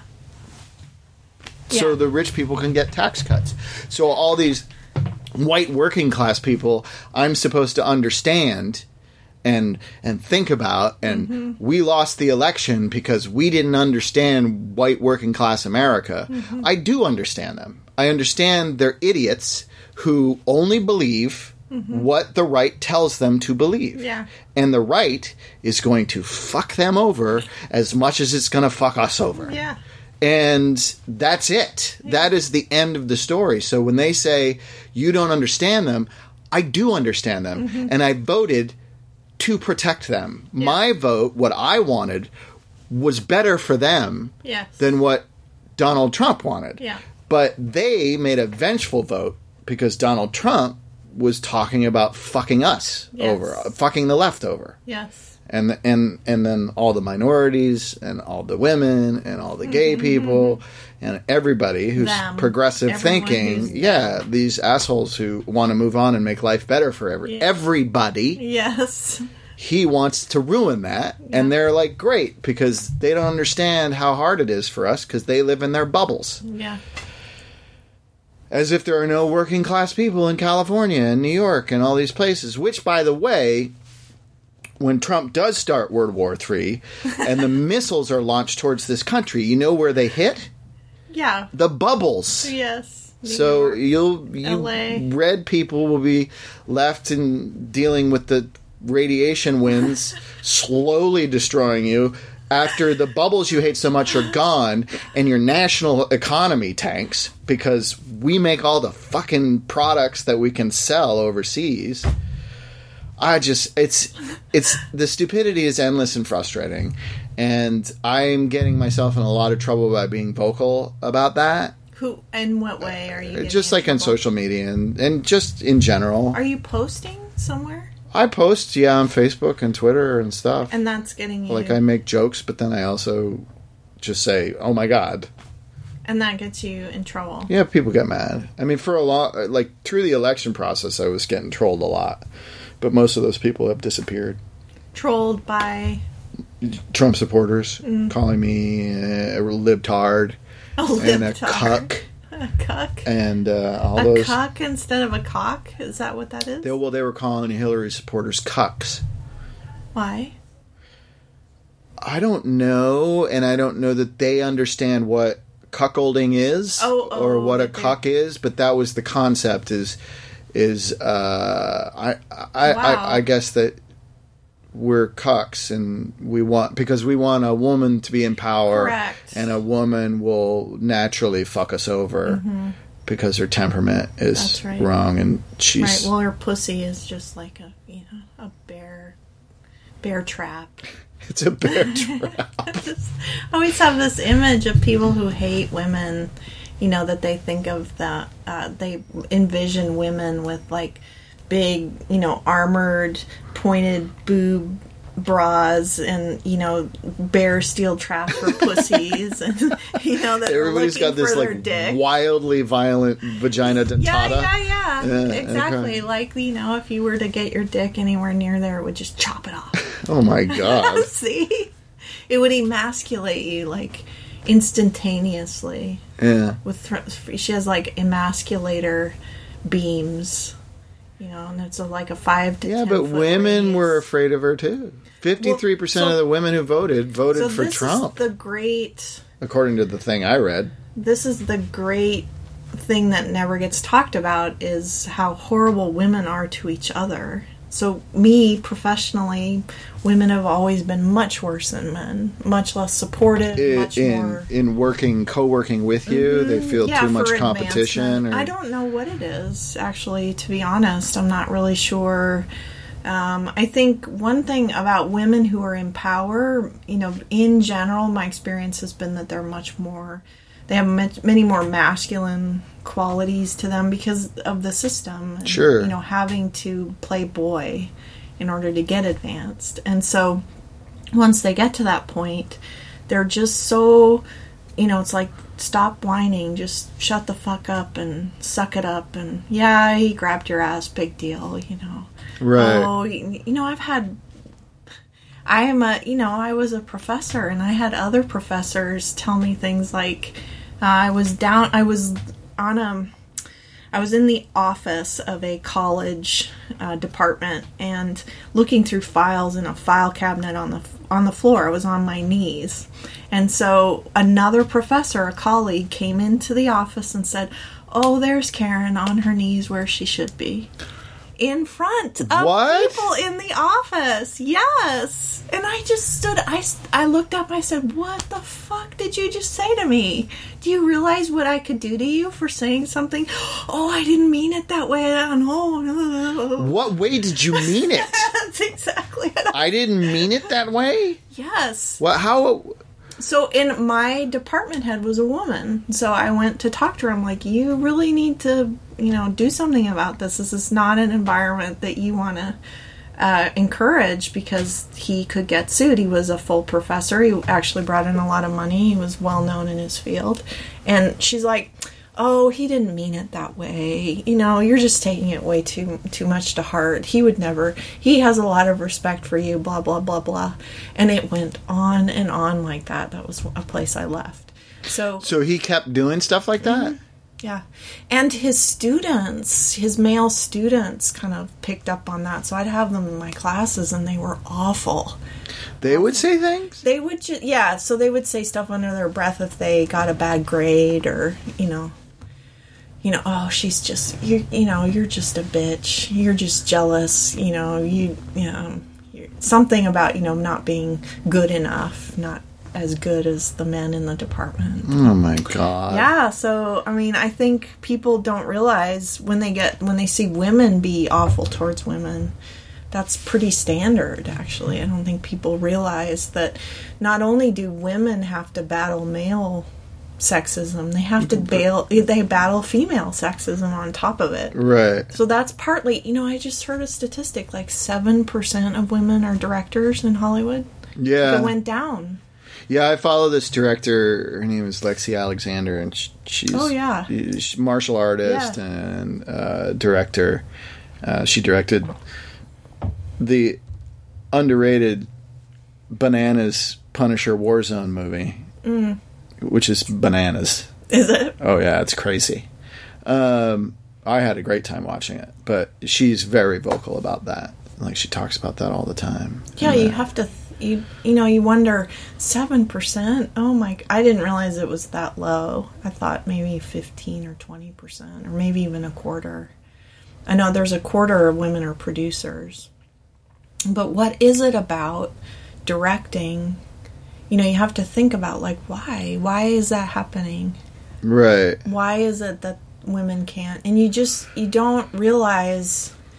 So Yeah. the rich people can get tax cuts. So all these white working class people, I'm supposed to understand and and think about, and Mm-hmm. we lost the election because we didn't understand white working class America. Mm-hmm. I do understand them. I understand they're idiots who only believe Mm-hmm. what the right tells them to believe. Yeah. And the right is going to fuck them over as much as it's going to fuck us over. Yeah. And that's it. Yeah. That is the end of the story. So when they say you don't understand them, I do understand them. Mm-hmm. And I voted to protect them. Yeah. My vote, what I wanted, was better for them yes. than what Donald Trump wanted. Yeah. But they made a vengeful vote because Donald Trump was talking about fucking us yes. over, uh, fucking the left over. Yes. And and and then all the minorities and all the women and all the gay mm-hmm. people and everybody who's them. progressive Everyone thinking. who's Yeah, them. These assholes who want to move on and make life better for every yeah. everybody. Yes. He wants to ruin that. Yeah. And they're like, great, because they don't understand how hard it is for us because they live in their bubbles. Yeah. As if there are no working class people in California and New York and all these places, which, by the way, when Trump does start World War Three and the missiles are launched towards this country, you know where they hit? Yeah. The bubbles. Yes. New so York, you'll you L A. red people will be left in dealing with the radiation winds slowly destroying you after the bubbles you hate so much are gone and your national economy tanks because we make all the fucking products that we can sell overseas. I just, it's, it's, the stupidity is endless and frustrating. And I'm getting myself in a lot of trouble by being vocal about that. Who, in what way are you getting Just like in on trouble? social media and, and just in general. Are you posting somewhere? I post, yeah, on Facebook and Twitter and stuff. And that's getting you... Like, I make jokes, but then I also just say, oh my God. And that gets you in trouble. Yeah, people get mad. I mean, for a lot, like, through the election process, I was getting trolled a lot. But most of those people have disappeared. Trolled by... Trump supporters Mm. calling me a libtard. A and a libtard. cuck. A cuck? And uh, all a those... cuck instead of a cock? Is that what that is? They, well, they were calling Hillary supporters cucks. Why? I don't know, and I don't know that they understand what cuckolding is Oh, oh, or what a okay. cuck is, but that was the concept is is uh, I I, Wow. I I guess that we're cucks and we want because we want a woman to be in power. Correct. And a woman will naturally fuck us over Mm-hmm. because her temperament is That's right. wrong and Right, she's well, her pussy is just like a, you know, a bear... bear trap. It's a bear trap. I just always have this image of people who hate women, you know, that they think of the, uh, they envision women with like big, you know, armored, pointed boob bras and, you know, bare steel trap for pussies and, you know, that Everybody's got this like dick. wildly violent vagina dentata. Yeah, yeah, yeah, Yeah, exactly. okay. Like, you know, if you were to get your dick anywhere near there, it would just chop it off. Oh my god. See? It would emasculate you, like, instantaneously. Yeah. With th- She has, like, emasculator beams, you know, and it's a, like a five to Yeah, ten but foot women radius. were afraid of her too. Fifty-three percent Well, so- of the women who voted voted So for this Trump, is the great... according to the thing I read. This is the great thing that never gets talked about is how horrible women are to each other. So me, professionally, women have always been much worse than men. Much less supportive, I- much in more... in working, co-working with you, they feel yeah, too much for competition. advancement. Or... I don't know what it is, actually, to be honest. I'm not really sure. Um, I think one thing about women who are in power, you know, in general, my experience has been that they're much more... They have much, many more masculine qualities to them because of the system. And, Sure. You know, having to play boy in order to get advanced. And so once they get to that point, they're just so, you know, it's like, stop whining, just shut the fuck up and suck it up. And yeah, he grabbed your ass, big deal, you know. Right. Oh, you you know, I've had... I am a, you know, I was a professor and I had other professors tell me things like, uh, I was down, I was on a, I was in the office of a college uh, department and looking through files in a file cabinet on the on the floor. I was on my knees. And so another professor, a colleague, came into the office and said, "Oh, there's Karen on her knees where she should be." In front of What? people in the office. Yes. And I just stood, I, I looked up, I said, "What the fuck did you just say to me? Do you realize what I could do to you for saying something?" "Oh, I didn't mean it that way. I don't know." What way did you mean it? That's exactly it. I didn't mean it that way? Yes. What? How? So, in my department head was a woman. So I went to talk to her. I'm like, "You really need to, you know, do something about this. This is not an environment that you want to uh, encourage," because he could get sued. He was a full professor. He actually brought in a lot of money. He was well known in his field. And she's like, "Oh, he didn't mean it that way. You know, you're just taking it way too too much to heart. He would never. He has a lot of respect for you, blah, blah, blah, blah." And it went on and on like that. That was a place I left. So, So he kept doing stuff like that? yeah. And his students, his male students kind of picked up on that. So I'd have them in my classes and they were awful. They would say things? They would just, yeah, so they would say stuff under their breath if they got a bad grade or, you know, you know, "Oh, she's just, you you know, you're just a bitch. You're just jealous. You know, you, you know, you're, something about, you know, not being good enough, not as good as the men in the department." Oh my god. Yeah, so, I mean, I think people don't realize when they get, when they see women be awful towards women, that's pretty standard, actually. I don't think people realize that not only do women have to battle male sexism, they have to bail, they battle female sexism on top of it. Right. So that's partly, you know, I just heard a statistic, like seven percent of women are directors in Hollywood. Yeah. It went down. Yeah, I follow this director. Her name is Lexi Alexander, and sh- she's Oh, yeah. she's a martial artist Yeah. and uh, director. Uh, she directed the underrated Bananas Punisher Warzone movie, Mm. which is bananas. Is it? Oh yeah, it's crazy. Um, I had a great time watching it, but she's very vocal about that. Like she talks about that all the time. Yeah, And, you uh, have to, you you know, you wonder, seven percent? Oh my, I didn't realize it was that low. I thought maybe fifteen or twenty percent, or maybe even a quarter. I know there's a quarter of women are producers. But what is it about directing? You know, you have to think about, like, why? Why is that happening? Right. Why is it that women can't? And you just, you don't realize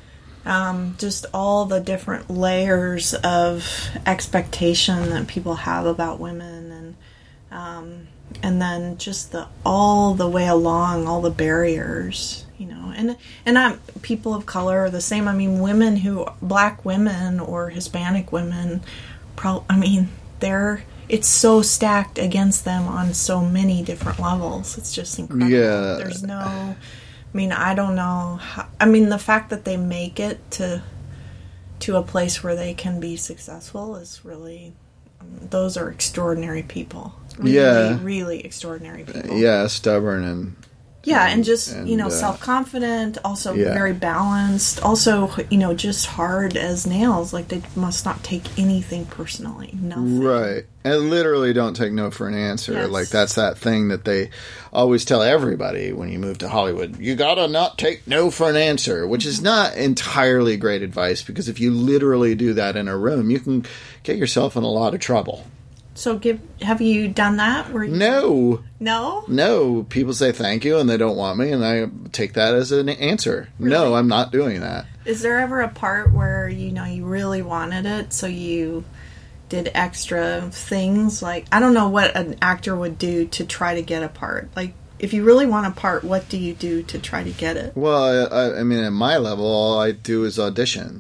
Um, just all the different layers of expectation that people have about women, and um, and then just the all the way along, all the barriers, you know, and and I'm, people of color are the same. I mean, women who, black women or Hispanic women, pro, I mean, they're it's so stacked against them on so many different levels. It's just incredible. Yeah. There's no, I mean, I don't know how, I mean, the fact that they make it to to a place where they can be successful is really, um, those are extraordinary people. Really, Yeah. really extraordinary people. Yeah, stubborn and Yeah, and just, and, you know, uh, self-confident, also yeah. very balanced, also, you know, just hard as nails. Like, they must not take anything personally. Nothing. Right. And literally don't take no for an answer. Yes. Like, that's that thing that they always tell everybody when you move to Hollywood. You gotta not take no for an answer, which is not entirely great advice, because if you literally do that in a room, you can get yourself in a lot of trouble. So, give have you done that? Where you, No. No? No. People say thank you and they don't want me, and I take that as an answer. No, I'm not doing that. Is there ever a part where, you know, you really wanted it, so you did extra things? Like, I don't know what an actor would do to try to get a part. Like, if you really want a part, what do you do to try to get it? Well, I, I mean, at my level, all I do is audition.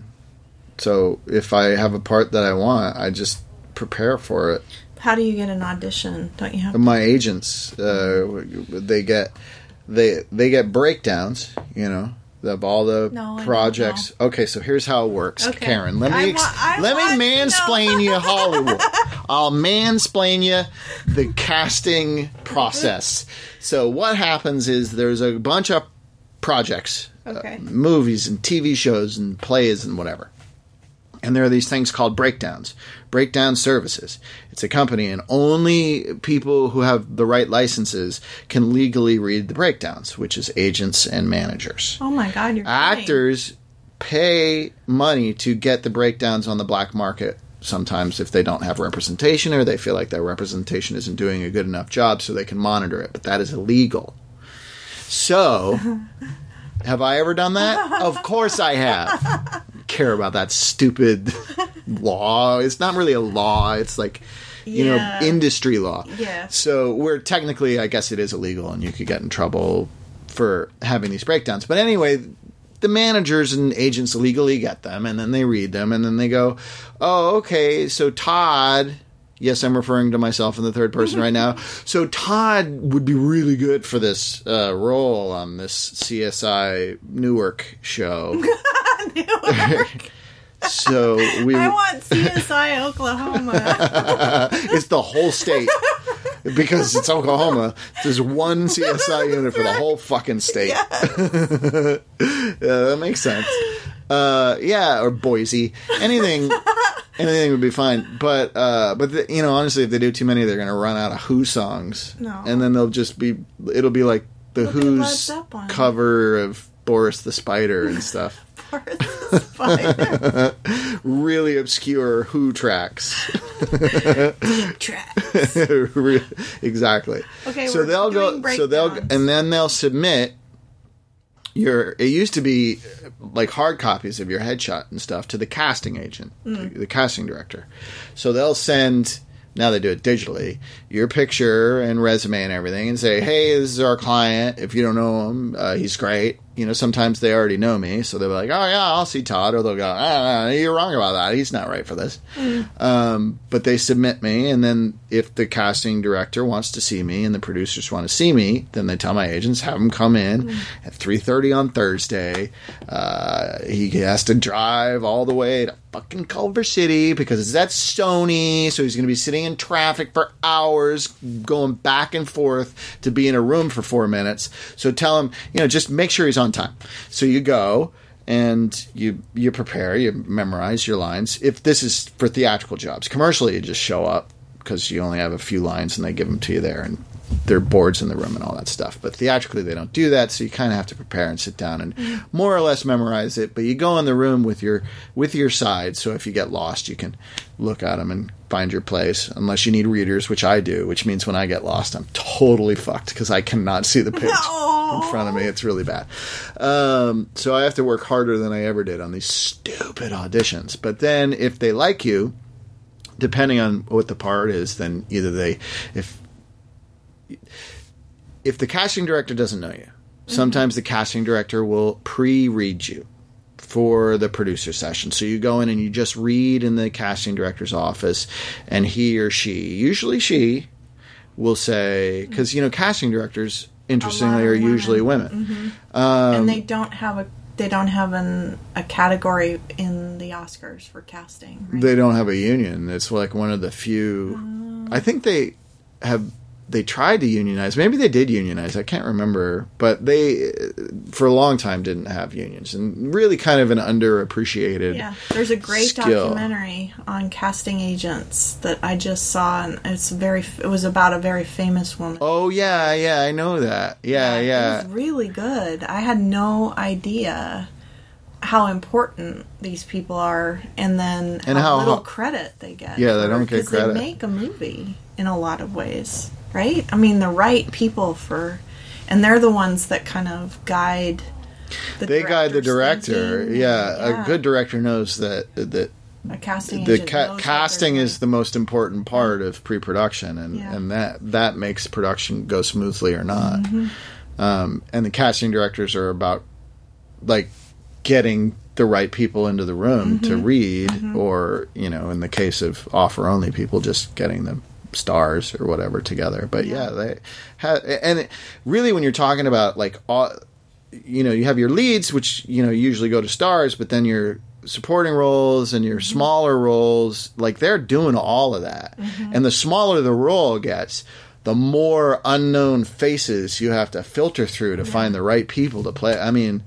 So if I have a part that I want, I just prepare for it. How do you get an audition? Don't you have to? My agents, uh, they get they they get breakdowns, you know, of all the No, I don't projects. Okay, so here's how it works, Okay. Karen. Let me I ex- wa- I let want me to know. mansplain you Hollywood. I'll mansplain you the casting process. So what happens is there's a bunch of projects, Okay. uh, movies and T V shows and plays and whatever. And there are these things called breakdowns, breakdown services. It's a company, and only people who have the right licenses can legally read the breakdowns, which is agents and managers. Oh my God, you're kidding. Actors pay money to get the breakdowns on the black market, sometimes if they don't have representation or they feel like their representation isn't doing a good enough job, so they can monitor it. But that is illegal. So, have I ever done that? Of course I have. Care about that stupid law. It's not really a law. It's like, you Yeah. know, industry law. Yeah. So where technically, I guess it is illegal, and you could get in trouble for having these breakdowns. But anyway, the managers and agents legally get them, and then they read them, and then they go, "Oh, okay. So Todd." Yes, I'm referring to myself in the third person right now. So Todd would be really good for this uh, role on this C S I Newark show. Newark. So we I want C S I Oklahoma. it's the whole state because it's Oklahoma. There's one C S I unit for the whole fucking state. Yeah. Yeah, that makes sense. Uh, yeah, or Boise. Anything, anything would be fine. But uh, but the, you know, honestly, if they do too many, they're going to run out of Who songs. No. And then they'll just be. It'll be like the Look at Led Who's Zeppelin. cover of Boris the Spider and stuff. Fire. Really obscure Who tracks. Tracks. Re- exactly. Okay, so we're they'll go. doing So they'll breakdowns. and then they'll submit your. It used to be like hard copies of your headshot and stuff to the casting agent, Mm. the, the casting director. So they'll send. Now they do it digitally. Your picture and resume and everything, and say, "Hey, this is our client. If you don't know him, uh, he's great." You know, sometimes they already know me, so they'll be like, "Oh yeah, I'll see Todd," or they'll go, "Ah, you're wrong about that. He's not right for this." Um, but they submit me, and then if the casting director wants to see me and the producers want to see me, then they tell my agents, have him come in at three thirty on Thursday. Uh, he has to drive all the way to fucking Culver City because it's at Sony, so he's going to be sitting in traffic for hours, going back and forth to be in a room for four minutes. So tell him, you know, just make sure he's on time. So you go and you you prepare, you memorize your lines. If this is for theatrical jobs, commercially you just show up because you only have a few lines and they give them to you there, and there are boards in the room and all that stuff. But theatrically, they don't do that, so you kind of have to prepare and sit down and more or less memorize it. But you go in the room with your with your side, so if you get lost, you can look at them and find your place. Unless you need readers, which I do, which means when I get lost, I'm totally fucked because I cannot see the page No. in front of me. It's really bad. Um, so I have to work harder than I ever did on these stupid auditions. But then if they like you, depending on what the part is, then either they if If the casting director doesn't know you, sometimes mm-hmm. the casting director will pre-read you for the producer session. So you go in and you just read in the casting director's office, and he or she, usually she, will say, because, you know, casting directors, interestingly, are women. usually women. Mm-hmm. Um, and they don't have a they don't have an, a category in the Oscars for casting, right? They don't have a union. It's like one of the few. Uh, I think they have. They tried to unionize. Maybe they did unionize. I can't remember. But they, for a long time, didn't have unions. And really kind of an underappreciated Yeah. There's a great skill. documentary on casting agents that I just saw. And it's very. It was about a very famous woman. Oh, yeah, yeah. I know that. Yeah, yeah. It was really good. I had no idea how important these people are. And then And how, how- little how- credit they get. Yeah, they for- don't get 'cause credit. They make a movie in a lot of ways. Right? I mean, the right people for, and they're the ones that kind of guide. The They guide the director's director. thinking. Yeah, Yeah. a good director knows that that A casting the agent ca- knows what casting they're is the most important part of pre-production, and, Yeah. and that that makes production go smoothly or not. Mm-hmm. Um, and the casting directors are about like getting the right people into the room Mm-hmm. to read, or you know, in the case of offer only people, just getting them stars or whatever together. But yeah, Yeah. they have, and it, really when you're talking about like all, you know, you have your leads, which you know usually go to stars, but then your supporting roles and your smaller roles, like they're doing all of that. Mm-hmm. And the smaller the role gets, the more unknown faces you have to filter through to Yeah. find the right people to play. I mean,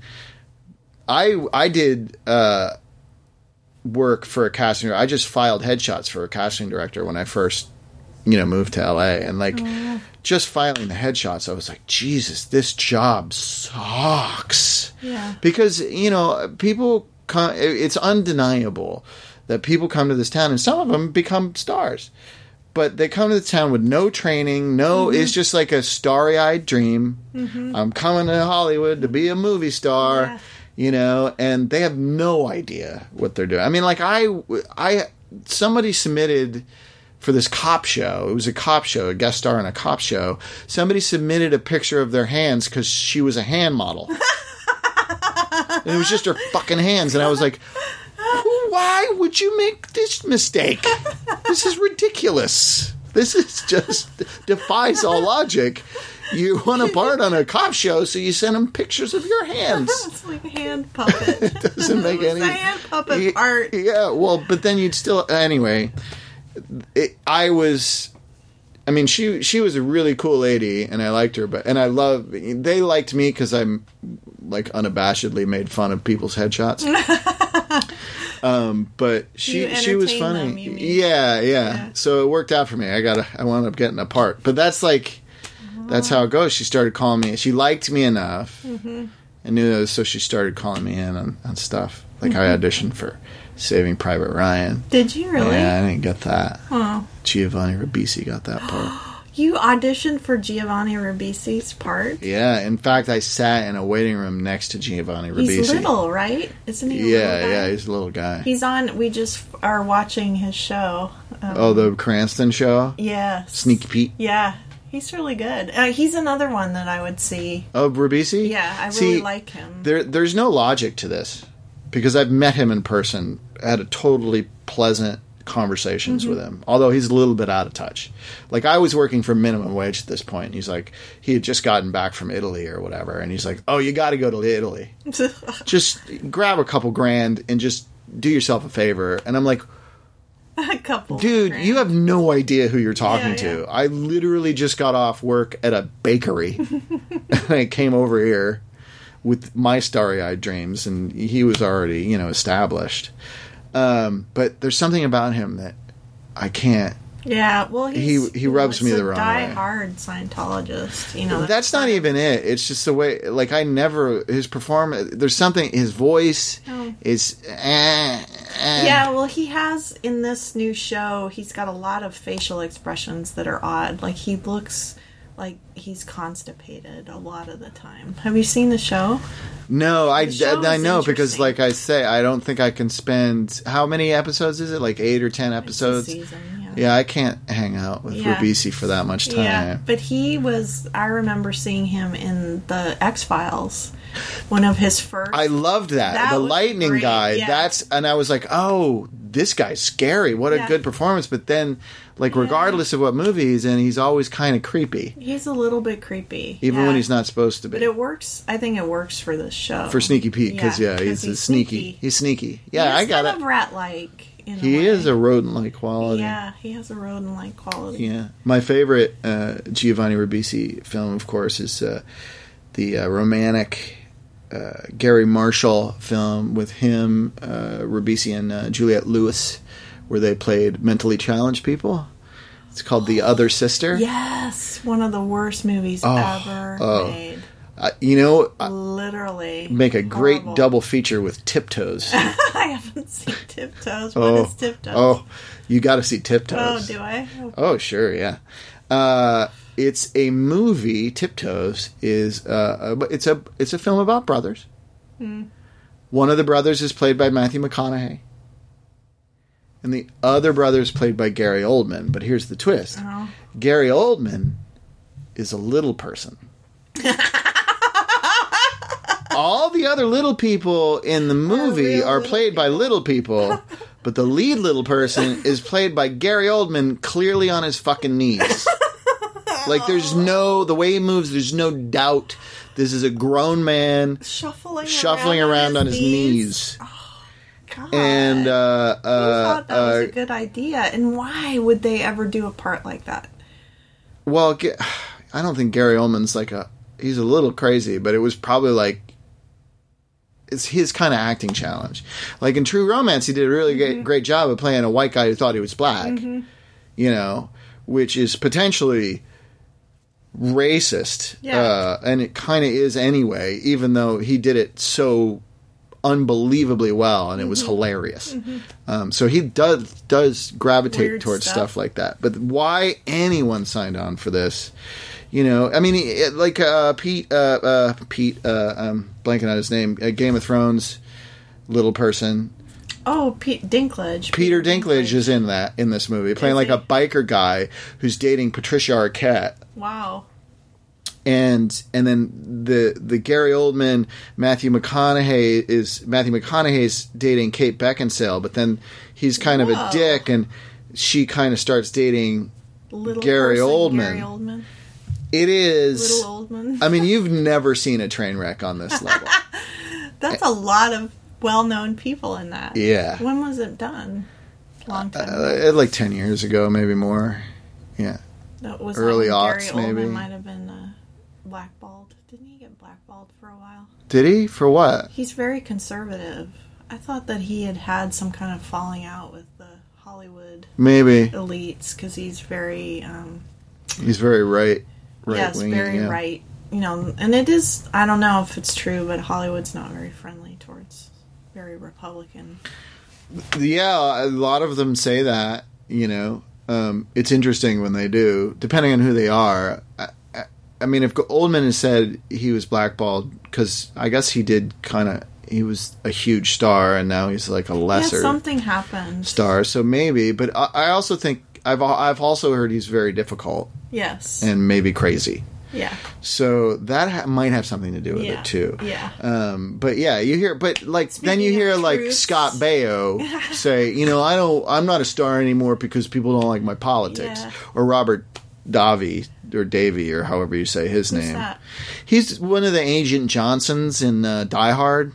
I I did uh, work for a casting director. I just filed headshots for a casting director when I first, you know, moved to L A, and like Oh. just filing the headshots, I was like, Jesus, this job sucks. Yeah. Because, you know, people come, it's undeniable that people come to this town, and some of them become stars. But they come to the town with no training, no, Mm-hmm. it's just like a starry-eyed dream. Mm-hmm. I'm coming to Hollywood to be a movie star, Yeah. you know, and they have no idea what they're doing. I mean, like, I, I, somebody submitted for this cop show. It was a cop show, a guest star in a cop show. Somebody submitted a picture of their hands because she was a hand model. And it was just her fucking hands. And I was like, why would you make this mistake? This is ridiculous. This is just defies all logic. You want a part on a cop show, so you send them pictures of your hands. It's like a hand puppet. It doesn't make It's any a hand puppet Yeah, part. Yeah, well, but then you'd still anyway. It, I was, I mean, she she was a really cool lady, and I liked her, but and I love they liked me because I'm like unabashedly made fun of people's headshots. um, but she You she was entertain funny. them, you mean? Yeah, yeah, Yeah. So it worked out for me. I got I wound up getting a part, but that's like that's how it goes. She started calling me. She liked me enough. Mm-hmm. I knew that, so she started calling me in on, on stuff. Like I auditioned for Saving Private Ryan. Did you really? Yeah, I didn't get that. Oh. Giovanni Ribisi got that part. You auditioned for Giovanni Ribisi's part? Yeah, in fact, I sat in a waiting room next to Giovanni Ribisi. He's little, right? Isn't he a Yeah, little guy? yeah, he's a little guy. He's on, we just are watching his show. Um, Oh, the Cranston show? yeah. Sneaky Pete? Yeah. He's really good. Uh, he's another one that I would see. Oh, Ribisi? Yeah, I really See, like him. There, there's no logic to this because I've met him in person, had a totally pleasant conversations Mm-hmm. with him, although he's a little bit out of touch. Like I was working for minimum wage at this point, and he's like, he had just gotten back from Italy or whatever, and he's like, oh, you got to go to Italy. Just grab a couple grand and just do yourself a favor. And I'm like, a couple. dude, grand. you have no idea who you're talking Yeah, to. yeah. I literally just got off work at a bakery, and I came over here with my starry-eyed dreams, and he was already, you know, established. Um, but there's something about him that I can't Yeah, well, he's, He- he rubs you know, me it's the a wrong way. die-hard Scientologist. You know, That's not kind of- even it. It's just the way, like, I never, his performance, there's something, his voice Oh. is, eh, eh. Yeah, well, he has in this new show. He's got a lot of facial expressions that are odd. Like he looks like he's constipated a lot of the time. Have you seen the show? No, I, The show I is know, because, interesting. like I say, I don't think I can spend, how many episodes is it? Like eight or ten It's a episodes? season, yeah. Yeah, I can't hang out with Yeah. Ribisi for that much time. Yeah, but he was. I remember seeing him in the X Files, one of his first. I loved that. That the was lightning great, guy. yeah. That's and I was like, oh, this guy's scary. What a Yeah. good performance. But then, like, Yeah. regardless of what movie he's in, he's always kind of creepy, He's a little bit creepy, even yeah. when he's not supposed to be. But it works. I think it works for this show. For Sneaky Pete, because yeah, Yeah, he's, 'cause a he's sneaky. sneaky. He's sneaky. Yeah, I He's got kind it. of rat-like. In He a way. is a rodent-like quality. Yeah, he has a rodent-like quality. Yeah. My favorite uh, Giovanni Ribisi film, of course, is uh, the uh, romantic uh, Gary Marshall film with him, uh, Ribisi, and uh, Juliette Lewis, where they played mentally challenged people. It's called The Other Sister. Yes, one of the worst movies Oh, ever oh. made. Uh, you know, I Literally. make a great horrible. double feature with Tiptoes. I haven't seen Tiptoes. What oh, is Tiptoes? oh, you got to see Oh, Tiptoes. do I? Oh, Oh, sure, yeah. Uh, it's a movie. Tiptoes is uh, a, it's a it's a film about brothers. Hmm. One of the brothers is played by Matthew McConaughey, and the other brother is played by Gary Oldman. But here's the twist: Oh. Gary Oldman is a little person. All the other little people in the movie real are little played by little people, but the lead little person is played by Gary Oldman, clearly on his fucking knees. Like, there's no, the way he moves, there's no doubt this is a grown man Shuffling, shuffling around on his knees. God. And, uh, Who uh, thought that was uh, a good idea? And why would they ever do a part like that? well, Ga- I don't think Gary Oldman's like a, he's a little crazy, but it was probably like, it's his kind of acting challenge. Like in True Romance, he did a really Mm-hmm. great, great job of playing a white guy who thought he was black, Mm-hmm. you know, which is potentially racist. Yeah. Uh, and it kind of is anyway, even though he did it so unbelievably well and it Mm-hmm. was hilarious. Um, so he does, does gravitate Weird towards stuff. stuff like that. But why anyone signed on for this? You know, I mean, it, like uh, Pete, uh, uh, Pete, uh, um, blanking out his name, uh, Game of Thrones, little person. Oh, Pete Dinklage. Peter Dinklage is in that in this movie, playing Is like he? a biker guy who's dating Patricia Arquette, Wow. and and then the the Gary Oldman Matthew McConaughey is Matthew McConaughey's dating Kate Beckinsale, but then he's kind of a Whoa. dick, and she kind of starts dating. Little Gary person, Oldman. Gary Oldman. It is. Little Oldman. I mean, you've never seen a train wreck on this level. That's a lot of well-known people in that. Yeah. When was it done? Long time ago. Uh, like ten years ago, maybe more. Yeah. That was early that when aughts, Gary maybe. Oldman might have been uh, blackballed. Didn't he get blackballed for a while? Did he? For what? He's very conservative. I thought that he had had some kind of falling out with the Hollywood Maybe. elites because he's very, um, He's very right. Right yes, wing. very yeah. right. You know, and it is. I don't know if it's true, but Hollywood's not very friendly towards very Republican. Yeah, a lot of them say that. You know, um, it's interesting when they do, depending on who they are. I, I, I mean, if Oldman has said he was blackballed because I guess he did kind of. He was a huge star, and now he's like a lesser. Yeah, something happened. Star, so maybe. But I, I also think I've al- I've also heard he's very difficult Yes. and maybe crazy. yeah. So that ha- might have something to do with Yeah. it too. Yeah. Um, but yeah, you hear, but like then Speaking you hear of like truths. Scott Baio say, you know, I don't, I'm not a star anymore because people don't like my politics, Yeah. or Robert Davi or Davy or however you say his Who's name. that? He's one of the Agent Johnsons in uh, Die Hard.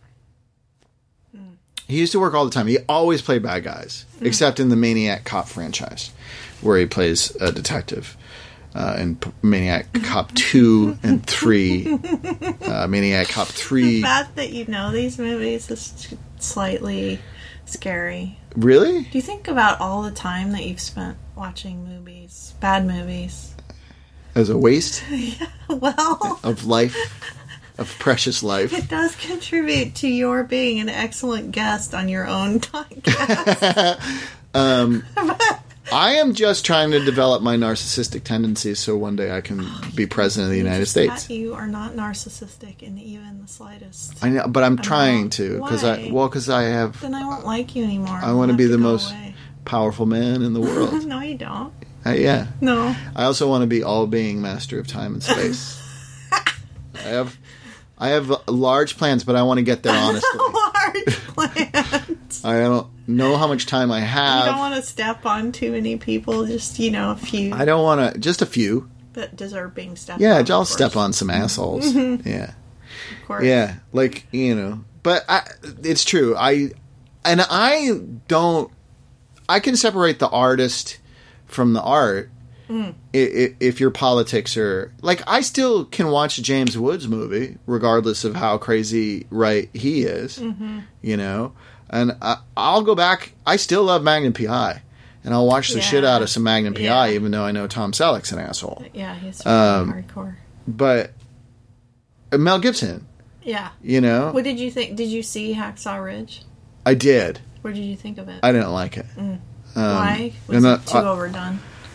He used to work all the time. He always played bad guys, except in the Maniac Cop franchise, where he plays a detective. Uh, in P- Maniac Cop two and three. Uh, Maniac Cop The three. fact that you know these movies is slightly scary. Really? Do you think about all the time that you've spent watching movies, bad movies? As a waste Well, of life, of precious life. it does contribute to your being an excellent guest on your own podcast. um, I am just trying to develop my narcissistic tendencies so one day I can be president of the You United just States. thought you are not narcissistic in even the slightest. I know, but I'm I trying know. to because I Why? well because I have Then I won't like you anymore. I want to I'll be have the go most away. powerful man in the world. No, you don't. Uh, yeah. No. I also want to be all-being master of time and space. I have, I have large plans, but I want to get there honestly. Large plans. I don't know how much time I You don't have. want to step on too many people. Just, you know, a few I don't want to. Just a few. that deserve being stepped Yeah, on. I'll of step course. on some assholes. Yeah, Of course. yeah. Like you know, but I, it's true. I and I don't. I can separate the artist from the art. Mm. If, if your politics are like, I still can watch a James Woods movie regardless of how crazy right he is, Mm-hmm. you know. And I, I'll go back. I still love Magnum P I, and I'll watch the Yeah. shit out of some Magnum P I, Yeah. even though I know Tom Selleck's an asshole. Yeah, he's Um, really hardcore. But uh, Mel Gibson, Yeah. you know, What did you think? Did you see Hacksaw Ridge? I did. What did you think of it? I didn't like it. Mm. Um, Why? Was and, it uh, too I- overdone?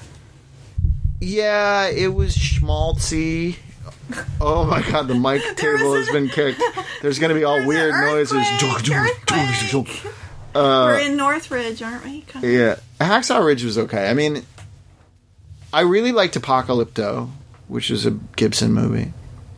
Yeah, it was schmaltzy. Oh my god, the mic table has been kicked. There's going to be all There's weird an noises. earthquake, Uh, We're in Northridge, aren't we? Come on. yeah, Hacksaw Ridge was okay. I mean, I really liked Apocalypto, which is a Gibson movie.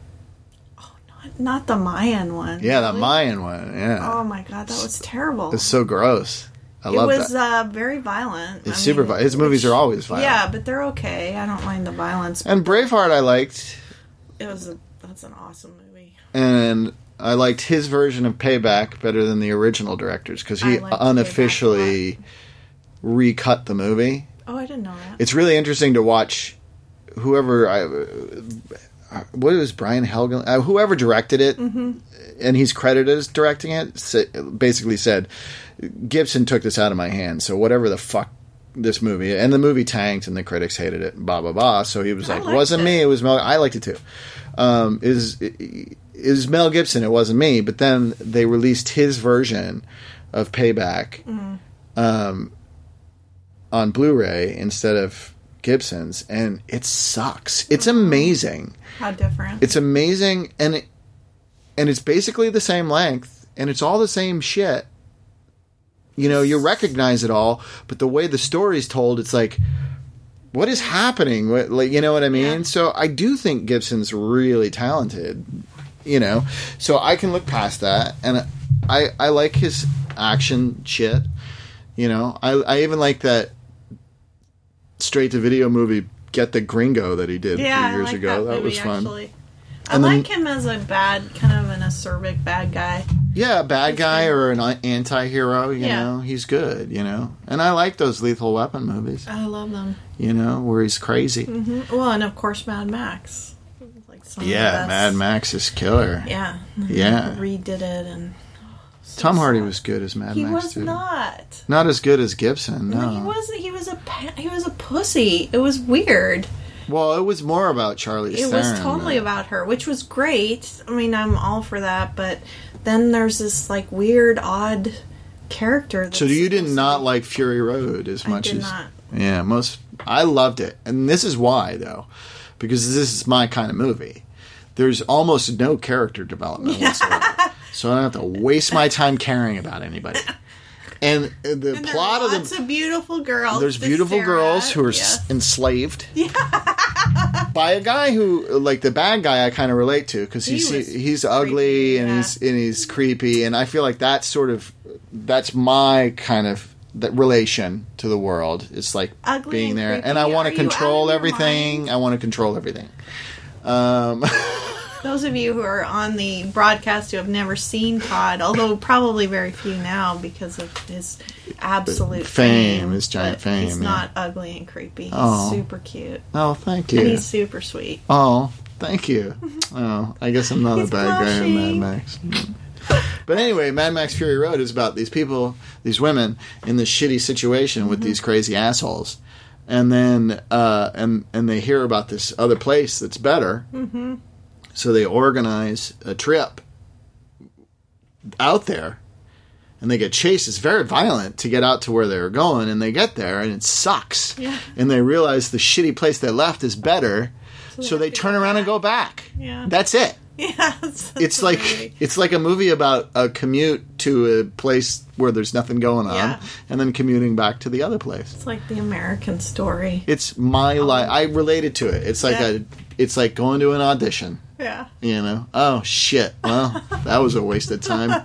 Not, not the Mayan one. Yeah, that really? Mayan one. Yeah, Oh my god, that was terrible. it's so gross. I it love was that. uh, very violent. It's I super mean, vi- his movies which- are always violent. Yeah, but they're okay. I don't mind the violence. And Braveheart, I liked, It was a that's an awesome movie. and I liked his version of Payback better than the original director's because he I liked Payback unofficially recut the movie. Oh, I didn't know that. It's really interesting to watch whoever I, uh, what was Brian Helgen, uh, whoever directed it, Mm-hmm. and he's credited as directing it. sa- Basically said Gibson took this out of my hands, so whatever the fuck this movie, and the movie tanked, and the critics hated it, blah blah blah. So he was I like, "It liked wasn't it. me, it was Mel." I liked it too. Um, is is Mel Gibson? It wasn't me. But then they released his version of Payback. Mm-hmm. Um, on Blu-ray instead of Gibson's, and it sucks. It's amazing. How different. It's amazing, and it, and it's basically the same length, and it's all the same shit. You know, you recognize it all, but the way the story's told, it's like, what is happening? What, like, you know what I mean? Yeah. So I do think Gibson's really talented. You know, so I can look past that, and I I like his action shit. You know, I I even like that straight to video movie Get the Gringo that he did yeah, a few years I like ago. That, That, movie, was fun. Actually. I And then- like him as a bad, kind of an acerbic bad guy. Yeah, a bad He's guy good. or an anti-hero, you Yeah. know, he's good, you know. And I like those Lethal Weapon movies, I love them. you know, where he's crazy. hmm Well, and of course, Mad Max. Like some of the Yeah, best- Mad Max is killer. Yeah. Yeah. Redid it and. so Tom Hardy sad. was good as Mad He Max was too. not. Not as good as Gibson, no. He was. He was a. pa- He was a pussy. It was weird. Well, it was more about Charlie It Theron. was totally than- about her, which was great. I mean, I'm all for that, but then there's this like weird, odd character. That's So you did supposed to not be- like Fury Road as I much did as not. Yeah, most I loved it. And this is why though. Because this is my kind of movie. There's almost no character development whatsoever. So I don't have to waste my time caring about anybody. And uh, the And there plot are of the lots of beautiful girls. there's to beautiful stare girls at. who are Yes. s- enslaved by a guy who, like the bad guy, I kind of relate to because He he's was he's ugly creepy, and yeah. he's and he's creepy, and I feel like that's sort of that's my kind of that relation to the world. It's like Ugly being and there, creepy. and I want Are to you out control of your everything. mind? I want to control everything. Um, Those of you who are on the broadcast who have never seen Todd, although probably very few now because of his absolute Fame, fame, his giant but fame, He's yeah. not ugly and creepy. He's Oh. super cute. oh, thank And you. he's super sweet. Oh, thank you. Oh, I guess I'm not He's a bad guy in Mad blushing. Max. But anyway, Mad Max Fury Road is about these people, these women, in this shitty situation with these crazy assholes. And then, uh, and, and they hear about this other place that's better. Mm-hmm. So they organize a trip out there. And they get chased. It's very violent to get out to where they were going. And they get there, and it sucks. Yeah. And they realize the shitty place they left is better. So, So so they they have to turn go around back. and go back. Yeah. That's it. Yeah, it's, It's like it's like a movie about a commute to a place where there's nothing going on, Yeah. and then commuting back to the other place. it's like the American Story. It's my life. I related to it. It's like Yeah. a. It's like going to an audition. Yeah. You know. Oh shit. Well, that was a waste of time.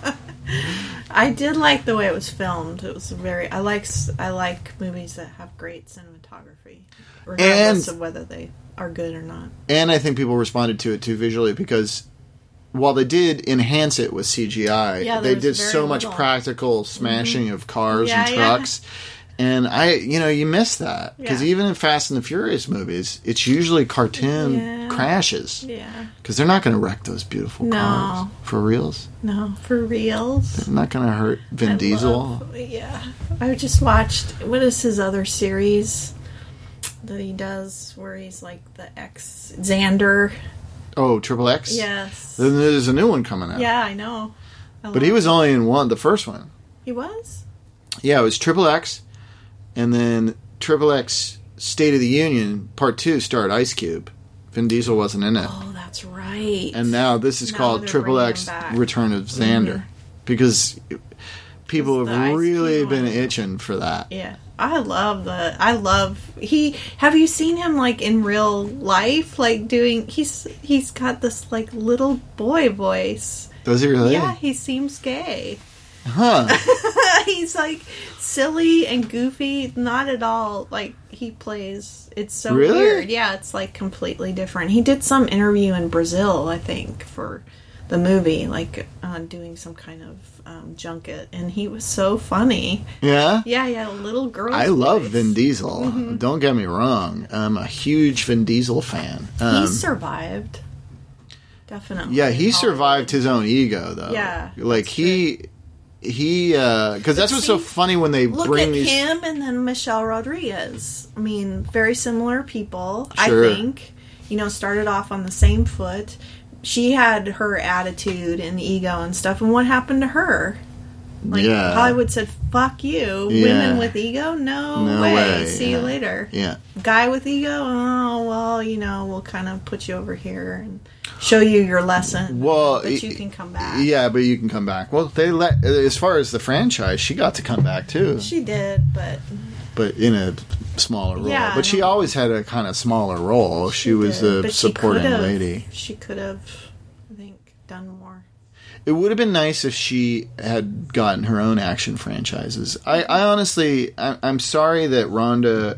I did like the way it was filmed. It was very. I like. s- I like movies that have great cinematography, regardless And- of whether they are good or not. And I think people responded to it too visually because while they did enhance it with C G I, Yeah, they there did was very so much little. practical smashing of cars Yeah, and yeah. trucks. And I, you know, you miss that because Yeah. even in Fast and the Furious movies, it's usually cartoon Yeah. crashes Yeah. because they're not going to wreck those beautiful No. cars for reals. No, for reals. They're not going to hurt Vin I Diesel. love- yeah. I just watched. What is his other series that he does where he's like the ex Xander? Oh, Triple X. Yes. Then there's a new one coming out. Yeah, I know. I But he love was it. only in one, the first one. He was. Yeah, it was Triple X, and then Triple X State of the Union Part Two starred Ice Cube. Vin Diesel wasn't in it, Oh, that's right. and now this is Now called they're Triple bringing X him back. Return of Xander because people Because the have Ice really Cube been one. itching for that. Yeah, I love the. I love he. Have you seen him like in real life? Like doing. He's he's got this like little boy voice. Does he really? Yeah, he seems gay. Huh? He's like silly and goofy. Not at all like he plays. It's so Really? weird. Yeah, it's like completely different. He did some interview in Brazil, I think, for the movie, like uh, doing some kind of um, junket, and he was so funny. Yeah. Yeah, he had a little girl. I love Vin voice. Diesel. Mm-hmm. Don't get me wrong. I'm a huge Vin Diesel fan. Um, He survived. Definitely. yeah, he in survived his own ego, though. Yeah, like that's he, he, because that's what's so see, funny when they Look bring at these. him and then Michelle Rodriguez. I mean, very similar people, Sure. I think. You know, started off on the same foot. She had her attitude and ego and stuff, and what happened to her? Like, Yeah. Hollywood said, fuck you. Yeah. Women with ego? No, No way. way, See yeah. you later. Yeah. Guy with ego? Oh, well, you know, we'll kind of put you over here and show you your lesson. Well, but you y- can come back. Yeah, but you can come back. Well, they let as far as the franchise, she got to come back too, She did, but but in a smaller role. Yeah, but she no. always had a kind of smaller role. She, was did. a But she supporting could've- lady. She could have, I think, done more. It would have been nice if she had gotten her own action franchises. I, I honestly, I, I'm sorry that Ronda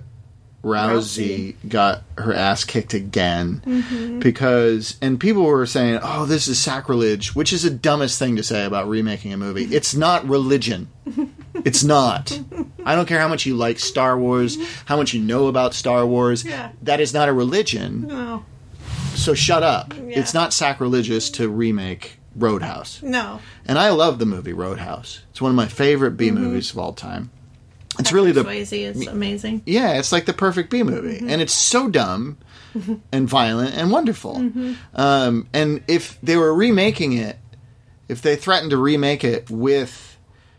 Rousey got her ass kicked again Mm-hmm. because, and people were saying, "Oh, this is sacrilege," which is the dumbest thing to say about remaking a movie. It's not religion. It's not. I don't care how much you like Star Wars, how much you know about Star Wars. Yeah. That is not a religion. No, So shut up. Yeah. It's not sacrilegious to remake Roadhouse. no. And I love the movie Roadhouse. It's one of my favorite B movies of all time. It's really the Swayze is amazing. yeah, it's like the perfect B movie, and it's so dumb and violent and wonderful. Um, and if they were remaking it, if they threatened to remake it with,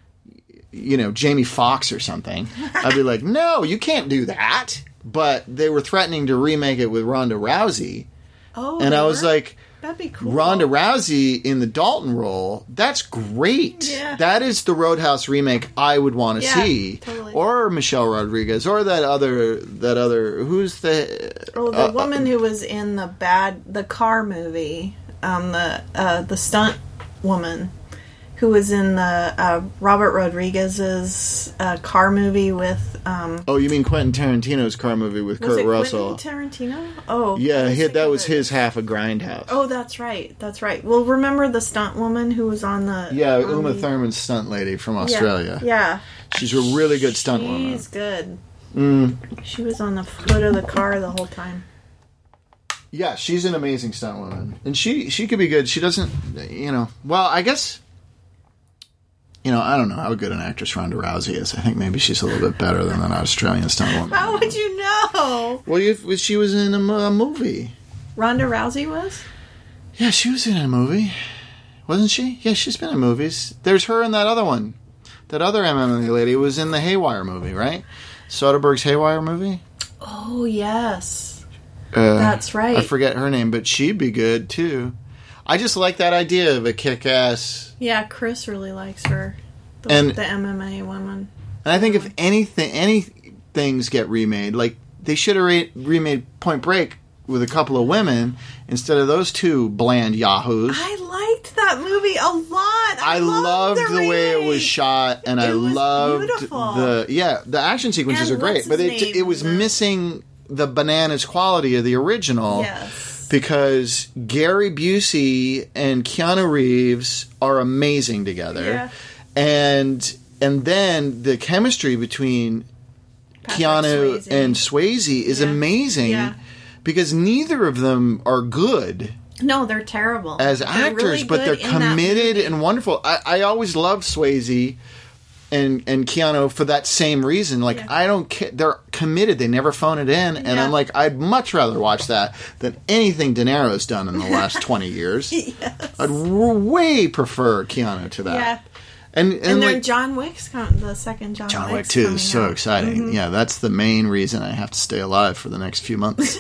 you know, Jamie Foxx or something, I'd be like, no, you can't do that. But they were threatening to remake it with Ronda Rousey, Oh, and they I was were? like, that'd be cool. Ronda Rousey in the Dalton role, that's great. Yeah. That is the Roadhouse remake I would want to Yeah, see. totally. Or Michelle Rodriguez, or that other, that other, who's the... Oh, the uh, woman who was in the bad, the car movie, um, the uh, the stunt woman, who was in the uh, Robert Rodriguez's uh, car movie with. Um, Oh, you mean Quentin Tarantino's car movie with was Kurt it Russell? Quentin Tarantino? Oh, Yeah, I he, thinking that was of it. his half of Grindhouse. Oh, that's right. That's right. Well, remember the stunt woman who was on the. Yeah, on Uma the- Thurman's stunt lady from Yeah, Australia. Yeah. She's a really good stunt woman. She's good. Mm. She was on the hood of the car the whole time. Yeah, she's an amazing stunt woman, and she she could be good. She doesn't, you know. Well, I guess, you know, I don't know how good an actress Ronda Rousey is. I think maybe she's a little bit better than an Australian stunt woman. How would you know? Well, you, she was in a, mo- a movie. Ronda Rousey was? Yeah, she was in a movie, wasn't she? Yeah, she's been in movies. There's her and that other one, that other M M A lady was in the Haywire movie, right? Soderbergh's Haywire movie. Oh yes. Uh, That's right. I forget her name, but she'd be good too. I just like that idea of a kick-ass. Yeah, Chris really likes her. The, And- the M M A woman. And I think if anything, any things get remade, like they should have re- remade Point Break with a couple of women instead of those two bland yahoos. I liked that movie a lot. I, I loved the, the way it was remake. shot, and It I was loved beautiful. the yeah. The action sequences And are great, what's but his it name? it was The- missing the bananas quality of the original. Yes. Because Gary Busey and Keanu Reeves are amazing together, Yeah. and and then the chemistry between Patrick Keanu Swayze. and Swayze is Yeah. amazing. Yeah. Because neither of them are good No, they're terrible. as They're actors, really but they're good in that committed movie. and wonderful. I, I always loved Swayze and and Keanu for that same reason. Like Yeah. I don't care; they're committed. They never phone it in, and Yeah. I'm like, I'd much rather watch that than anything De Niro's done in the last twenty years. Yes. I'd w- way prefer Keanu to that. Yeah. And and, And then like John Wick's com- the second John, John Wick Wick's two coming is so out. exciting. Yeah, that's the main reason I have to stay alive for the next few months.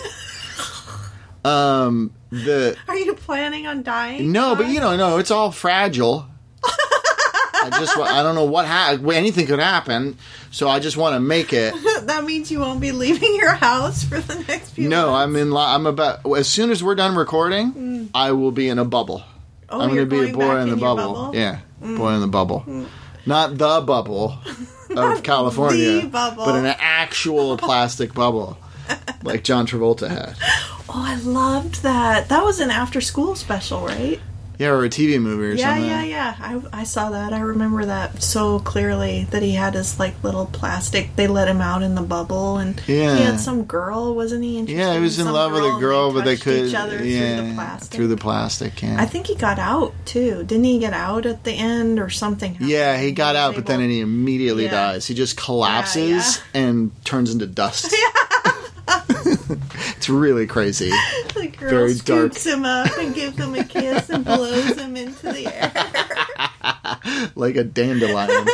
um, the Are you planning on dying? no, but you know, no, it's all fragile. I just, I don't know what ha- anything could happen, so I just want to make it. That means you won't be leaving your house for the next few No, months. I'm in. Li- I'm about. As soon as we're done recording, I will be in a bubble. Oh, I'm you're gonna be a going boy back in the your bubble. Yeah, boy in the bubble. Not the bubble of California, the bubble. but an actual plastic bubble, like John Travolta had. Oh, I loved that. That was an after-school special, right? Yeah, or a T V movie or Yeah, something. yeah, yeah. I, I saw that. I remember that so clearly, that he had his, like, little plastic. They let him out in the bubble, and Yeah. he had some girl, wasn't he? Interested Yeah, he was in some love with a and girl, but they touched could. each other yeah, through the plastic. through the plastic. Yeah. I think he got out, too. Didn't he get out at the end, or something happened? Yeah, he got was out, but then able- he immediately Yeah. dies. He just collapses Yeah, and turns into dust. It's really crazy. The girl Very scoops dark. him up and gives him a kiss and blows him into the air. Like a dandelion.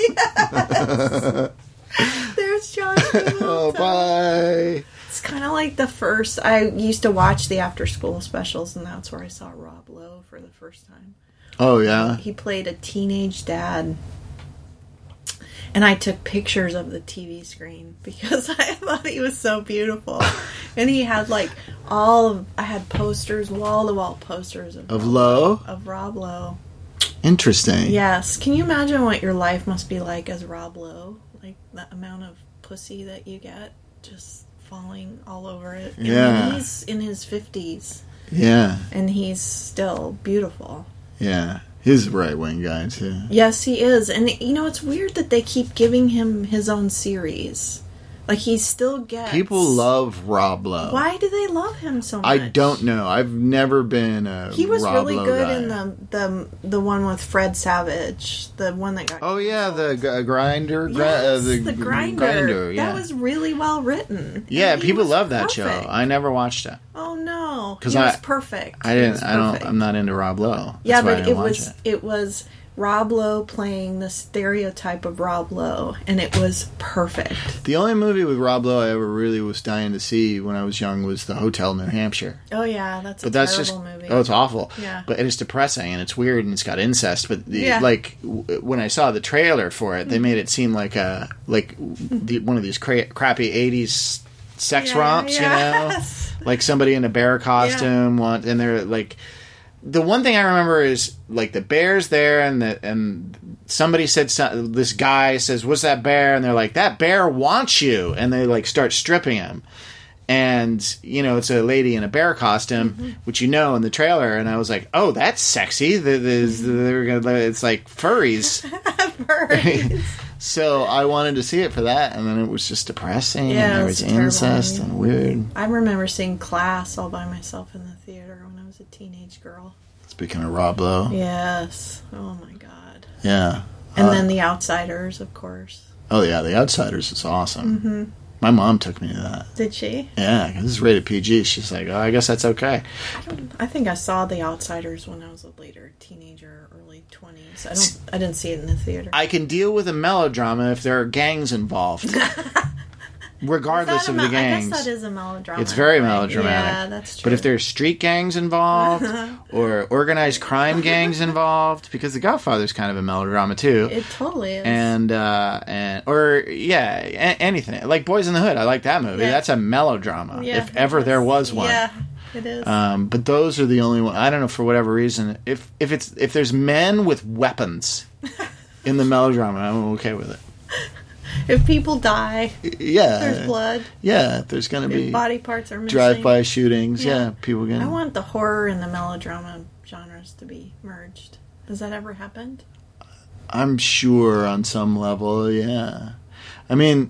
There's John Travolta. Oh, bye. It's kind of like the first. I used to watch the after school specials, and that's where I saw Rob Lowe for the first time. Oh, yeah? He played a teenage dad. And I took pictures of the T V screen because I thought he was so beautiful. And he had like all of, I had posters, wall to wall posters of, Of Rob- Lowe? Of Rob Lowe. Interesting. Yes. Can you imagine what your life must be like as Rob Lowe? Like the amount of pussy that you get just falling all over it. And Yeah. he's in his fifties Yeah. and he's still beautiful. Yeah. He's a right wing guy, too. Yes, he is. And, you know, it's weird that they keep giving him his own series. Like, he still gets... People love Rob Lowe. Why do they love him so much? I don't know. I've never been a He was Rob really Lowe good guy. in the, the the one with Fred Savage. The one that got... Oh, yeah, the g- grinder. Gri- Yes, uh, the, the g- grinder. yeah. That was really well written. Yeah, And he people was love that perfect. show. I never watched it. Oh, no. 'Cause He I- was perfect. I He didn't. was I don't. perfect. I'm not into Rob Lowe. That's Yeah, why I but didn't it watch was it. it was Rob Lowe playing the stereotype of Rob Lowe, and it was perfect. The only movie with Rob Lowe I ever really was dying to see when I was young was The Hotel New Hampshire. Oh yeah, that's a But that's terrible just movie. oh, it's awful. Yeah. But it's depressing and it's weird and it's got incest. But the, Yeah. like w- when I saw the trailer for it, they made it seem like a like the, one of these cra- crappy eighties sex Yeah, romps, yes. you know, like somebody in a bear costume. Want and they're like. The one thing I remember is like the bear's there, and the and somebody said some, this guy says, "What's that bear?" And they're like, "That bear wants you," and they like start stripping him. And you know, it's a lady in a bear costume, Mm-hmm. which you know in the trailer. And I was like, "Oh, that's sexy." The, the, the, they're gonna, it's like furries. Furries. So I wanted to see it for that, and then it was just depressing. Yeah, and there it was was a terrible incest movie. and weird. I remember seeing Class all by myself in the theater when I was a teenage girl. Speaking of Rob Lowe, Yes. Oh my god. yeah. And Uh, then The Outsiders, of course. oh yeah, The Outsiders is awesome. Mm-hmm. My mom took me to that. Did she? Yeah, 'cause it's rated P G. She's like, oh, I guess that's okay. I think I saw The Outsiders when I was a later teenager, early twenties. I don't. I didn't see it in the theater. I can deal with a melodrama if there are gangs involved, regardless Is that of a the mel- gangs. I guess that is a melodrama. It's very right? melodramatic. Yeah, that's true. But if there's street gangs involved or organized crime gangs involved, because The Godfather's kind of a melodrama too. it totally is. And uh and or yeah, a- anything like Boys in the Hood. I like that movie. Yeah. That's a melodrama, yeah, if ever there was one. Yeah, it is. Um, but those are the only one. I don't know, for whatever reason. If if it's if there's men with weapons in the melodrama, I'm okay with it. if people die, Yeah, there's blood. yeah. If there's gonna If be body parts are missing. drive-by shootings, yeah, Yeah. people get. I want the horror and the melodrama genres to be merged. Has that ever happened? I'm sure on some level, yeah. I mean,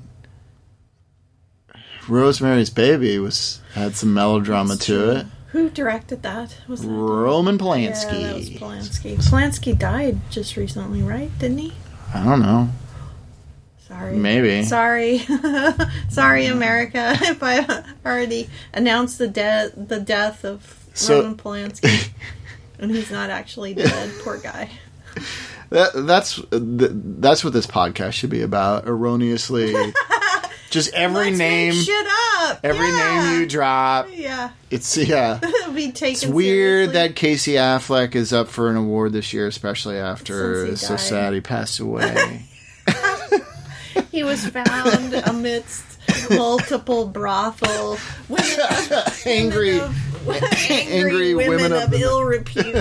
Rosemary's Baby was had some melodrama That's to true. it. Who directed that? Was that Roman Yeah, Polanski. that was Polanski. Polanski died just recently, right? Didn't he? I don't know. Sorry. Maybe. Sorry. Sorry, America, if I already announced the de- the death of So- Roman Polanski. And he's not actually dead. Poor guy. That, that's th- that's what this podcast should be about. Erroneously, just every Let's name, make shit up. every Yeah. name you drop. Yeah. It's yeah. It'll be taken It's weird seriously. that Casey Affleck is up for an award this year, especially after Since he it's so died. sad he passed away. He was found amidst multiple brothel women of, Angry- women of, angry, angry women, women of, of the- ill repute.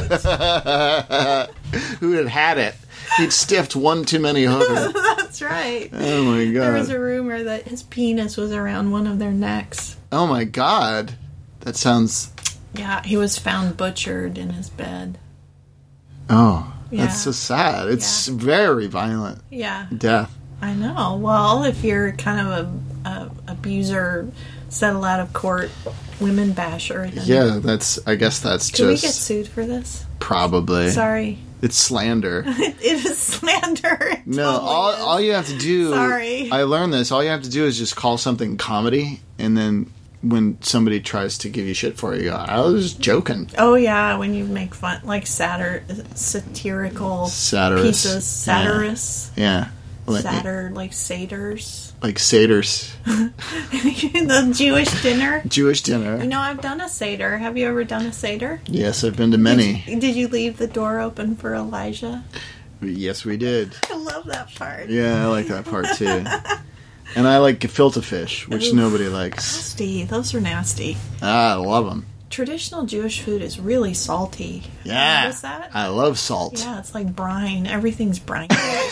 Who had had it? He'd stiffed one too many hookers. That's right. Oh my There was god. a rumor that his penis was around one of their necks. Oh my god. That sounds. Yeah, he was found butchered in his bed. Oh, Yeah. that's so sad. It's very violent Yeah, death. I know. Well, if you're kind of a, a abuser, settle out of court, women basher, then Yeah, that's. I guess that's Can we get just sued for this? probably. Sorry. It's slander. It is slander. It No, totally all is. all you have to do. Sorry. I learned this. All you have to do is just call something comedy, and then when somebody tries to give you shit for it, you go, "I was just joking." Oh yeah, when you make fun, like satir, satirical Satirist. pieces, satirists, Yeah, like, satir, like satyrs, like satyrs, the Jewish dinner. Jewish dinner. You know, I've done a seder. Have you ever done a seder? Yes, I've been to many. Did you, did you leave the door open for Elijah? Yes, we did. I love that part. Yeah, I like that part too. And I like gefilte fish, which Oof. nobody likes. Nasty. Those are nasty. Ah, I love them. Traditional Jewish food is really salty. Yeah, Notice that? I love salt. Yeah, it's like brine. Everything's brine.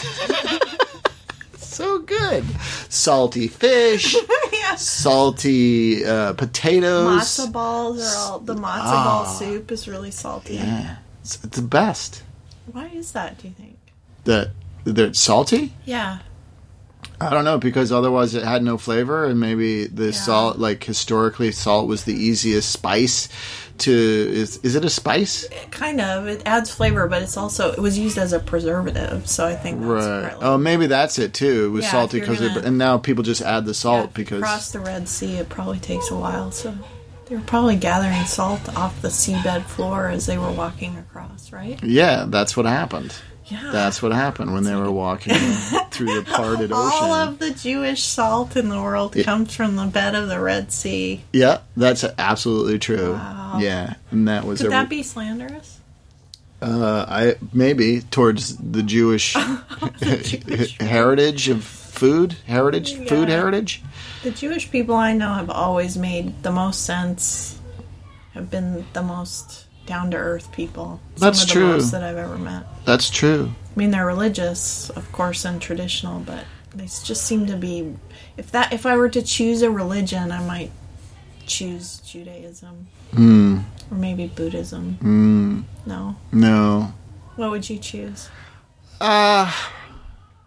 So good. Salty fish, Yeah. salty uh, potatoes. Matzo balls are all the matzo Ah. ball soup is really salty. Yeah, it's, it's the best. Why is that? Do you think? That they're salty. Yeah. I don't know, because otherwise it had no flavor, and maybe the Yeah. salt, like historically, salt was the easiest spice to. Is is it a spice? Kind of. It adds flavor, but it's also it was used as a preservative, so I think that's Right. probably- Oh, maybe that's it too. It was Yeah, salty if you're because, gonna- and now people just add the Yeah, salt if you because. cross the Red Sea, it probably takes a while. So they were probably gathering salt off the seabed floor as they were walking across, right? Yeah, that's what happened. Yeah. That's what happened when they were walking through the parted ocean. All of the Jewish salt in the world Yeah. comes from the bed of the Red Sea. Yeah, that's absolutely true. Wow. Yeah, and that was Could a, that be slanderous? uh, I maybe towards the Jewish, Jewish heritage of food, heritage, food Yeah. heritage. The Jewish people I know have always made the most sense, have been the most down to earth people. Some That's of the true. most that I've ever met. That's true. I mean, they're religious, of course, and traditional, but they just seem to be. If that, if I were to choose a religion, I might choose Judaism Mm, or maybe Buddhism. mm, No, no. what would you choose? Uh,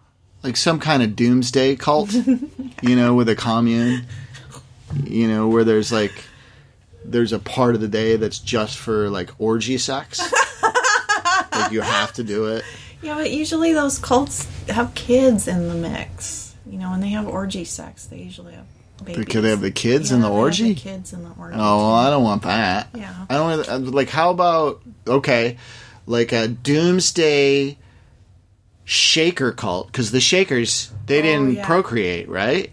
like some kind of doomsday cult, you know, with a commune, you know, where there's like there's a part of the day that's just for like orgy sex. Like you have to do it. Yeah, but usually those cults have kids in the mix. You know, when they have orgy sex, they usually have babies. Because they have the kids yeah, in the they orgy? Have the kids in the orgy. Oh, well, I don't want that. Yeah. I don't like. How about okay, like a doomsday Shaker cult? Because the Shakers they Oh, didn't yeah. procreate, right?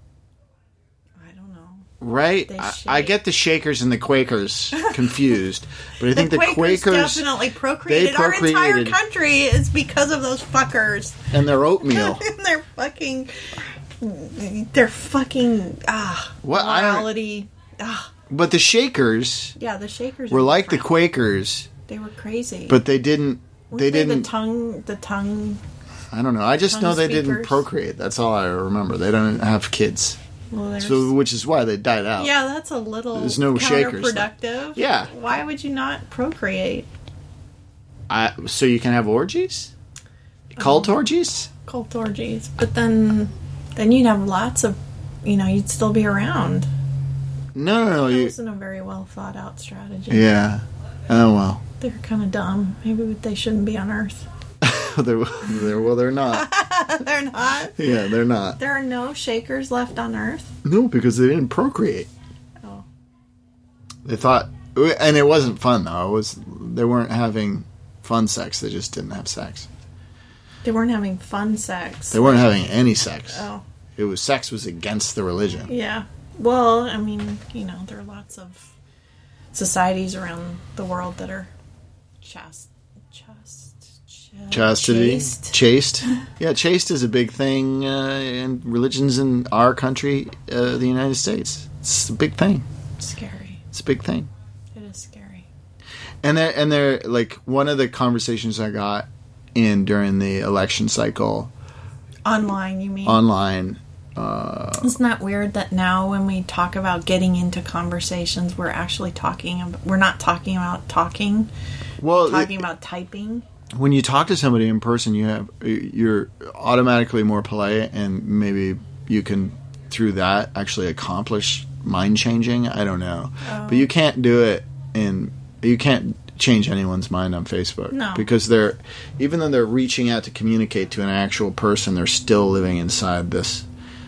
I don't know. Right. They I, shake. I get the Shakers and the Quakers confused, but I think the, the Quakers, Quakers definitely procreated. they Our entire procreated. country is because of those fuckers. and their oatmeal. they're fucking. They're fucking ah What? I don't- morality. Ah, But the Shakers yeah, the Shakers were are like the different. Quakers, They were crazy. but they didn't. Weren't They didn't. The tongue. The tongue. I don't know. I just tongue know they didn't speakers? procreate. That's all I remember. They don't have kids, Well, there's, so which is why they died out. yeah, that's a little There's no Shakers, though. counterproductive. Yeah. Why would you not procreate? I, so you can have orgies, cult Um, orgies. Cult orgies, but then then you'd have lots of, you know, you'd still be around. No, no, no. That You, wasn't a very well thought out strategy. yeah. Oh well. They're kind of dumb. Maybe they shouldn't be on Earth. they're, they're well. They're not. They're not. Yeah, they're not. There are no Shakers left on Earth. No, because they didn't procreate. Oh. They thought, and it wasn't fun though. It was they weren't having fun sex. They just didn't have sex. They weren't having fun sex. They weren't having any sex. Oh. It was sex was against the religion. Yeah. Well, I mean, you know, there are lots of societies around the world that are chaste. Chaste. Ch- Chastity, chaste. chaste. Yeah, chaste is a big thing uh, in religions in our country, uh, the United States. It's a big thing. Scary. It's a big thing. It is scary. And they're, and they're like one of the conversations I got in during the election cycle Online, you mean? online. Isn't that weird that now when we talk about getting into conversations, we're actually talking about, we're not talking about talking, Well, talking about typing? when you talk to somebody in person, you have you're automatically more polite, and maybe you can through that actually accomplish mind changing. I don't know, Oh. but you can't do it in you can't change anyone's mind on Facebook. No. Because they're even though they're reaching out to communicate to an actual person, they're still living inside this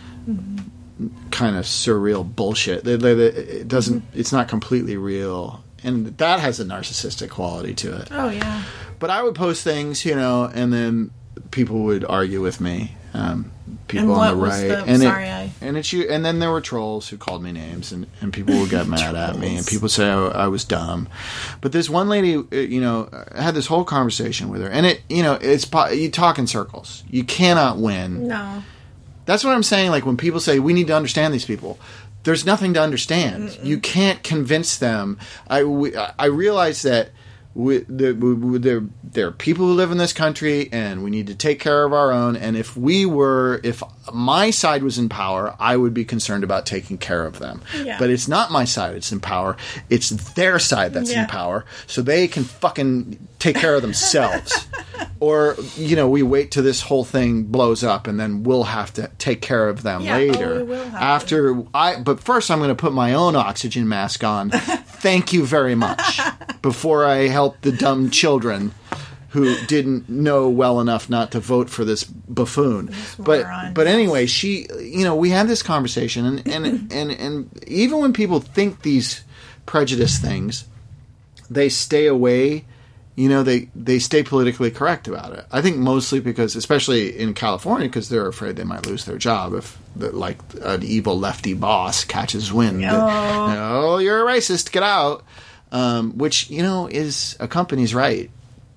Mm-hmm. kind of surreal bullshit. They, they, they, it doesn't. Mm-hmm. It's not completely real, and that has a narcissistic quality to it. Oh, yeah. But I would post things, you know, and then people would argue with me. Um, people And on the what was right, the- and sorry, it, I- and it's you. And then there were trolls who called me names, and, and people would get mad at me, and Trolls. people say I, I was dumb. But this one lady, uh, you know, I had this whole conversation with her, and it, you know, it's po- you talk in circles. You cannot win. No. That's what I'm saying. Like when people say we need to understand these people, there's nothing to understand. Mm-mm. You can't convince them. I, we, I realize that we, the, we, there there are people who live in this country, and we need to take care of our own. And if we were, if my side was in power, I would be concerned about taking care of them. Yeah. But it's not my side that's in power. It's their side that's Yeah. in power, so they can fucking take care of themselves. Or, you know, we wait till this whole thing blows up, and then we'll have to take care of them Yeah, oh, later. we will have After I, but first I'm going to put my own oxygen mask on. Thank you very much. Before I help the dumb children who didn't know well enough not to vote for this buffoon. This But moron. but anyway, she, you know, we had this conversation, and and, and and even when people think these prejudice things, they stay away. You know, they, they stay politically correct about it. I think mostly because, especially in California, because they're afraid they might lose their job if, the, like, an evil lefty boss catches wind. Oh. Oh, you're a racist, get out. Um, which, you know, is a company's right.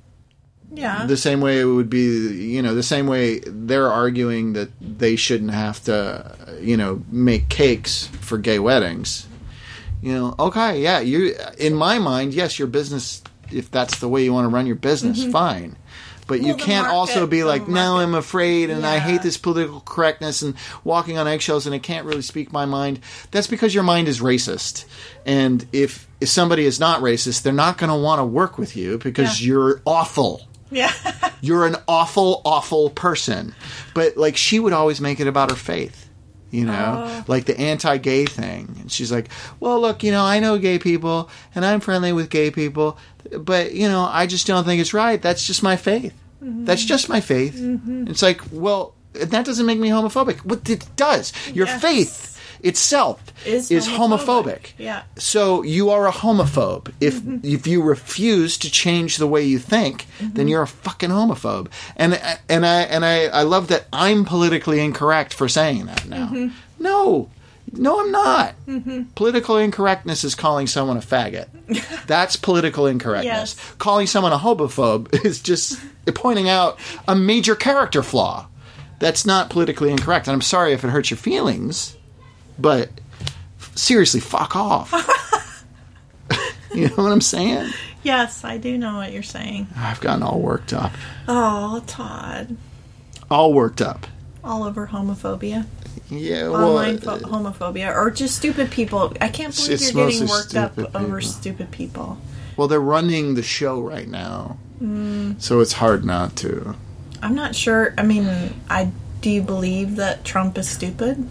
Yeah. The same way it would be, you know, the same way they're arguing that they shouldn't have to, you know, make cakes for gay weddings. You know, okay, yeah, you. In my mind, yes, your business, if that's the way you want to run your business, fine. But you Well, the can't market- also be the like, no, market- I'm afraid, and I Yeah. hate this political correctness and walking on eggshells, and I can't really speak my mind. That's because your mind is racist. And if, if somebody is not racist, they're not going to want to work with you because Yeah. you're awful. Yeah. You're an awful, awful person. But, like, she would always make it about her faith. You know, Oh. like the anti-gay thing. And she's like, well, look, you know, I know gay people and I'm friendly with gay people, but, you know, I just don't think it's right. That's just my faith. Mm-hmm. That's just my faith. Mm-hmm. It's like, well, that doesn't make me homophobic. What it does. Your Yes. faith itself Is is, homophobic. homophobic. Yeah. So you are a homophobe. If Mm-hmm. if you refuse to change the way you think, Mm-hmm. then you're a fucking homophobe. And and I and I, I love that I'm politically incorrect for saying that now. Mm-hmm. No. No, I'm not. Mm-hmm. Political incorrectness is calling someone a faggot. That's political incorrectness. Yes. Calling someone a homophobe is just pointing out a major character flaw. That's not politically incorrect. And I'm sorry if it hurts your feelings, but seriously, fuck off. You know what I'm saying? Yes, I do know what you're saying. I've gotten all worked up. Oh, Todd. All worked up. All over homophobia. Yeah, well, Online pho- homophobia. Or just stupid people. I can't believe It's you're getting mostly worked up stupid over people. stupid people. well, they're running the show right now, Mm. so it's hard not to. I'm not sure. I mean, I do you believe that Trump is stupid?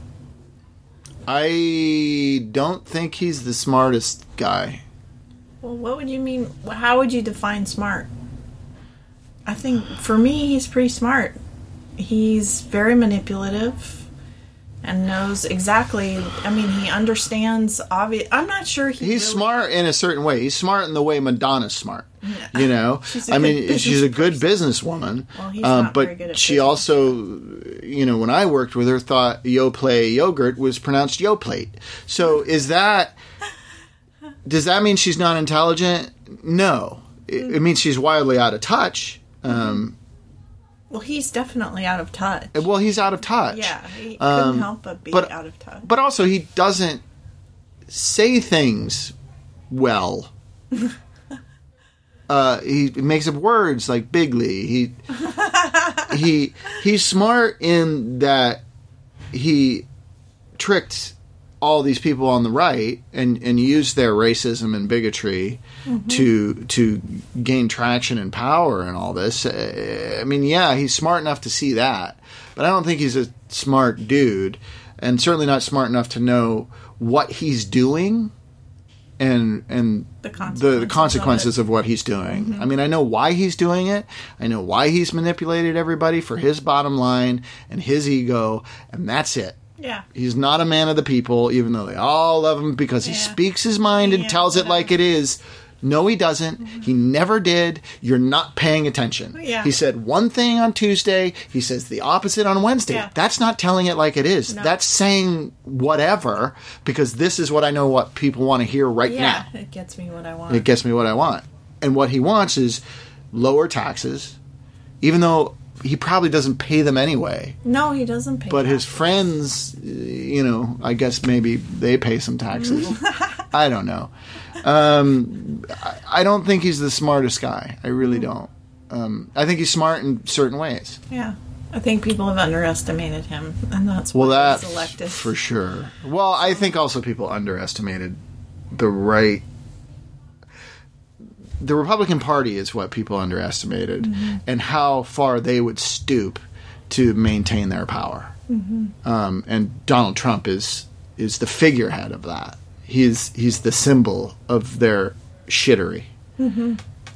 I don't think he's the smartest guy. Well, what would you mean? How would you define smart? I think for me, he's pretty smart. He's very manipulative and knows exactly. I mean, he understands. Obvious. I'm not sure he. He's really- smart in a certain way. He's smart in the way Madonna's smart. You know, She's a I good mean, business she's a good person. businesswoman. Well, he's um, not but very good at she business. also, you know, when I worked with her, thought Yoplait yogurt was pronounced Yoplate. So is that? Does that mean she's not intelligent? No, it, it means she's wildly out of touch. Um, Well, he's definitely out of touch. well, he's out of touch. Yeah, he couldn't Um, help but be but- out of touch. But also, he doesn't say things well. uh, he makes up words like bigly. He he he's smart in that he tricked all these people on the right and, and used their racism and bigotry to to gain traction and power and all this. Uh, I mean, yeah, he's smart enough to see that, but I don't think he's a smart dude, and certainly not smart enough to know what he's doing and and The the, consequences the consequences of of what he's doing. I mean, I know why he's doing it. I know why he's manipulated everybody for his bottom line and his ego, and that's it. Yeah. He's not a man of the people, even though they all love him because he Yeah. speaks his mind and Yeah, tells it whatever. like it is. No, he doesn't. He never did. You're not paying attention. Yeah. He said one thing on Tuesday. He says the opposite on Wednesday. Yeah. That's not telling it like it is. No. That's saying whatever because this is what I know what people want to hear right Yeah, now. it gets me what I want. It gets me what I want. And what he wants is lower taxes, even though he probably doesn't pay them anyway. No, he doesn't pay. But his taxes. friends, uh, you know, I guess maybe they pay some taxes. I don't know. Um, I, I don't think he's the smartest guy. I really don't. Um, I think he's smart in certain ways. Yeah. I think people have underestimated him, and that's Well, why that he's elected. for sure. Well, I think also people underestimated the right. The Republican Party is what people underestimated, Mm-hmm. and how far they would stoop to maintain their power. Mm-hmm. Um, and Donald Trump is is the figurehead of that. He's he's the symbol of their shittery. Mm-hmm.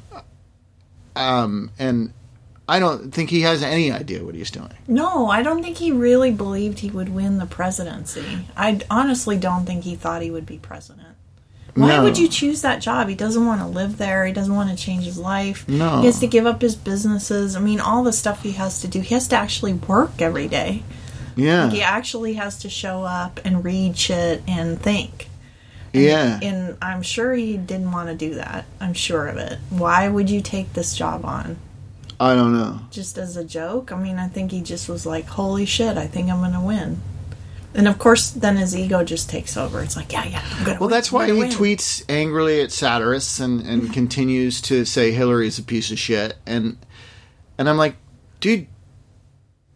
Um, and I don't think he has any idea what he's doing. No, I don't think he really believed he would win the presidency. I honestly don't think he thought he would be president. Why No. would you choose that job? He doesn't want to live there. He doesn't want to change his life. No. He has to give up his businesses. I mean, all the stuff he has to do. He has to actually work every day. Yeah, He actually has to show up and read shit and think. yeah. And I'm sure he didn't want to do that. I'm sure of it. Why would you take this job on? I don't know. Just as a joke? I mean, I think he just was like, holy shit, I think I'm going to win. And of course, then his ego just takes over. It's like, yeah, yeah, I'm going to Well, win. that's why I'm he gonna win. tweets angrily at satirists and, and continues to say Hillary's a piece of shit. And and I'm like, dude,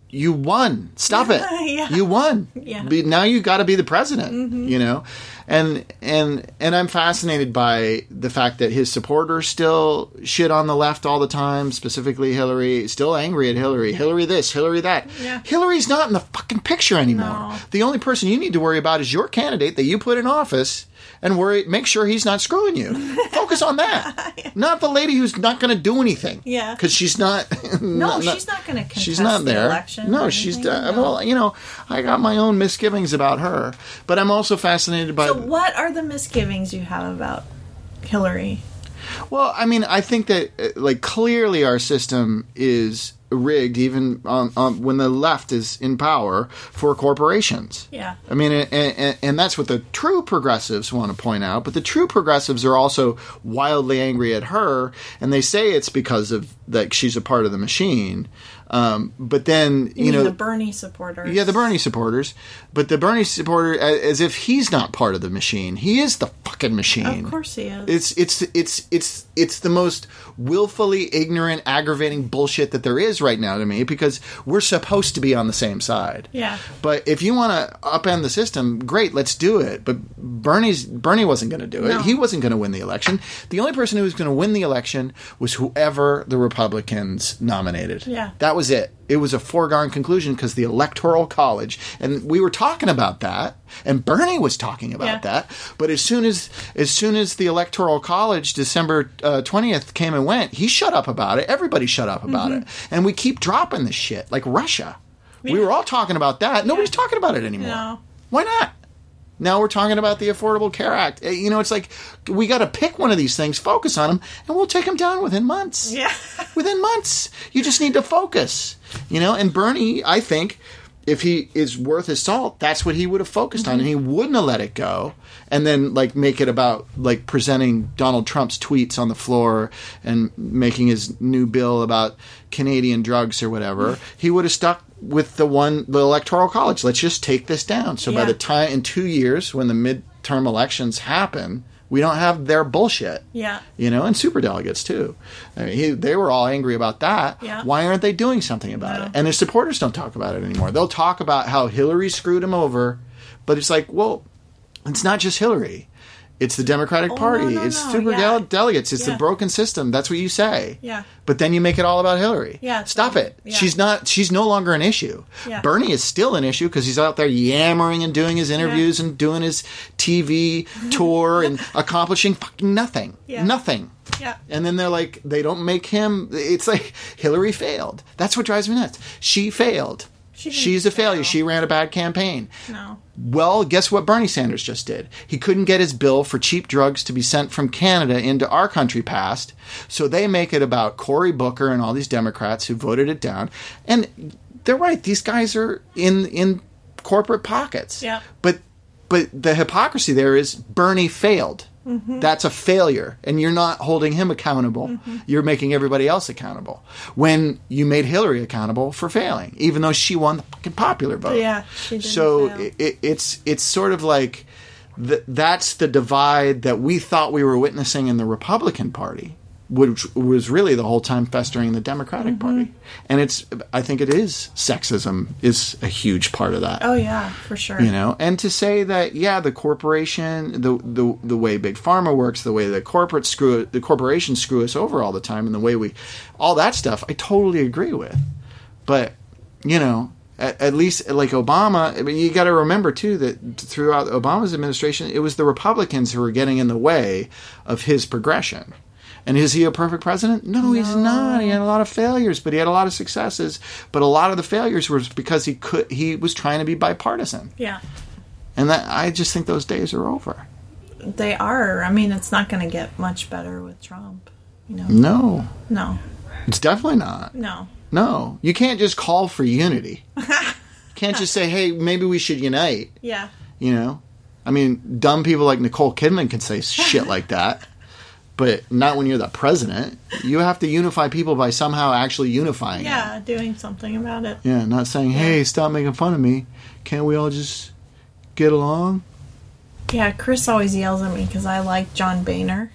you won. Stop it. Yeah. You won. Yeah. Be, now you got to be the president, Mm-hmm. you know? And and and I'm fascinated by the fact that his supporters still shit on the left all the time, specifically Hillary, still angry at Hillary. Hillary this, Hillary that. Yeah. Hillary's not in the fucking picture anymore. No. The only person you need to worry about is your candidate that you put in office and worry, make sure he's not screwing you. Focus on that. Not the lady who's not going to do anything. Yeah. Because she's not... No, she's not going to contest She's not the there. election. No, or she's anything, uh, no. well. You know, I got my own misgivings about her, but I'm also fascinated by. So what are the misgivings you have about Hillary? Well, I mean, I think that uh, like clearly our system is rigged, even on, on, when the left is in power, for corporations. Yeah. I mean, and, and, and that's what the true progressives want to point out. But the true progressives are also wildly angry at her, and they say it's because of that she's a part of the machine. Um, but then you, You, mean know the Bernie supporters? Yeah, the Bernie supporters. But the Bernie supporter, a- as if he's not part of the machine. He is the fucking machine. Of course he is. It's it's it's it's it's the most willfully ignorant, aggravating bullshit that there is right now to me, because we're supposed to be on the same side. Yeah. But if you want to upend the system, great, let's do it. But Bernie's Bernie wasn't going to do it. No. He wasn't going to win the election. The only person who was going to win the election was whoever the Republicans nominated. Yeah. That was it. It was a foregone conclusion because the Electoral College, and we were talking about that, and Bernie was talking about Yeah. that. But as soon as as soon as the Electoral College, December uh, twentieth, came and went, he shut up about it. Everybody shut up about Mm-hmm. it, and we keep dropping this shit like Russia. We Yeah. were all talking about that. Nobody's talking about it anymore. No. Why not? Now we're talking about the Affordable Care Act. Uh, You know, it's like we got to pick one of these things, focus on them, and we'll take them down within months. Yeah. Within months. You just need to focus. You know, and Bernie, I think, if he is worth his salt, that's what he would have focused Mm-hmm. on, and he wouldn't have let it go and then like make it about like presenting Donald Trump's tweets on the floor and making his new bill about Canadian drugs or whatever. He would have stuck with the one, the Electoral College. Let's just take this down. So by Yeah. the time in two years when the midterm elections happen, we don't have their bullshit. Yeah. You know, and superdelegates too. I mean, he, they were all angry about that. Yeah. Why aren't they doing something about No. it? And his supporters don't talk about it anymore. They'll talk about how Hillary screwed him over, but it's like, well, it's not just Hillary. It's the Democratic Oh, Party. no, no, it's no. super Yeah. dele- delegates. It's Yeah. the broken system. That's what you say. Yeah. But then you make it all about Hillary. Yeah, Stop so- it. yeah. She's not. She's no longer an issue. Yeah. Bernie is still an issue because he's out there yammering and doing his interviews and doing his T V tour and accomplishing fucking nothing. Yeah. Nothing. Yeah. And then they're like, they don't make him. It's like Hillary failed. That's what drives me nuts. She failed. She didn't She's a failure. fail. She ran a bad campaign. No. Well, guess what Bernie Sanders just did? He couldn't get his bill for cheap drugs to be sent from Canada into our country passed, so they make it about Cory Booker and all these Democrats who voted it down. And they're right; these guys are in in corporate pockets. Yeah. But but the hypocrisy there is Bernie failed. Mm-hmm. That's a failure, and you're not holding him accountable. Mm-hmm. You're making everybody else accountable. When you made Hillary accountable for failing, even though she won the fucking popular vote. Yeah, she didn't So fail. it, it's it's sort of like th- that's the divide that we thought we were witnessing in the Republican Party, which was really the whole time festering in the Democratic Mm-hmm. Party. And it's I think it is sexism is a huge part of that. Oh yeah, for sure. You know, and to say that, yeah, the corporation, the the the way big pharma works, the way the corporate screw the corporations screw us over all the time, and the way we, all that stuff, I totally agree with. But you know, at, at least like Obama, I mean, you got to remember too that throughout Obama's administration, it was the Republicans who were getting in the way of his progression. And is he a perfect president? No, he's not. He had a lot of failures, but he had a lot of successes. But a lot of the failures was because he could he was trying to be bipartisan. Yeah. And that I just think those days are over. They are. I mean, it's not going to get much better with Trump. You know. No, No. it's definitely not. No. No, you can't just call for unity. You can't just say, "Hey, maybe we should unite." Yeah. You know, I mean, dumb people like Nicole Kidman can say shit like that, but not when you're the president. You have to unify people by somehow actually unifying them. Yeah, doing something about it. Yeah, not saying, "Hey, stop making fun of me. Can't we all just get along?" Yeah, Chris always yells at me because I like John Boehner.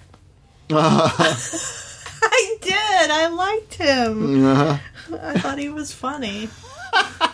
I did. I liked him. Uh-huh. I thought he was funny.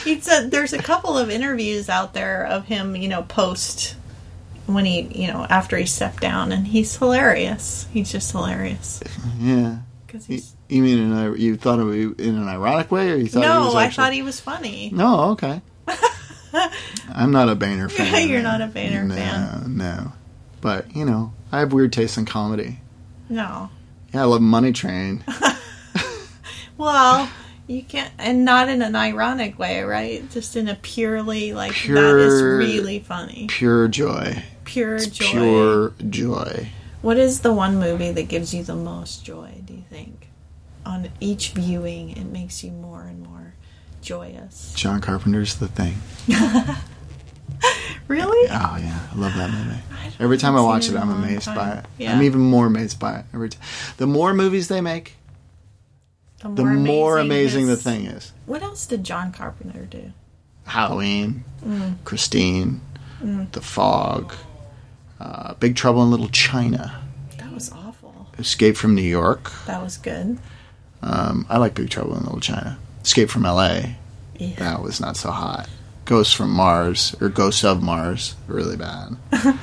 He said there's a couple of interviews out there of him, you know, post when he, you know, after he stepped down, and he's hilarious. He's just hilarious. Yeah. Cause You, he's, you mean in a, you thought of it in an ironic way, or you thought? no, he was I actually... thought he was funny. No, okay. I'm not a Boehner fan. You're not a Boehner no, fan. No, but you know, I have weird taste in comedy. No. Yeah, I love Money Train. Well, you can't, and not in an ironic way, right? Just in a purely like Pure- that is really funny. Pure joy. Pure It's joy. Pure joy. What is the one movie that gives you the most joy, do you think? On each viewing, it makes you more and more joyous. John Carpenter's The Thing. Really? Oh yeah, I love that movie. I Every time I haven't watch seen it, it in I'm a long amazed time. by it. Yeah. I'm even more amazed by it every time. The more movies they make, the more amazing the his- thing is. What else did John Carpenter do? Halloween, Mm. Christine, The Fog, uh, Big Trouble in Little China, That was awful. Escape from New York. That was good. Um, I like Big Trouble in Little China. Escape from L A. Yeah. That was not so hot. Ghosts from Mars, or Ghosts of Mars, really bad.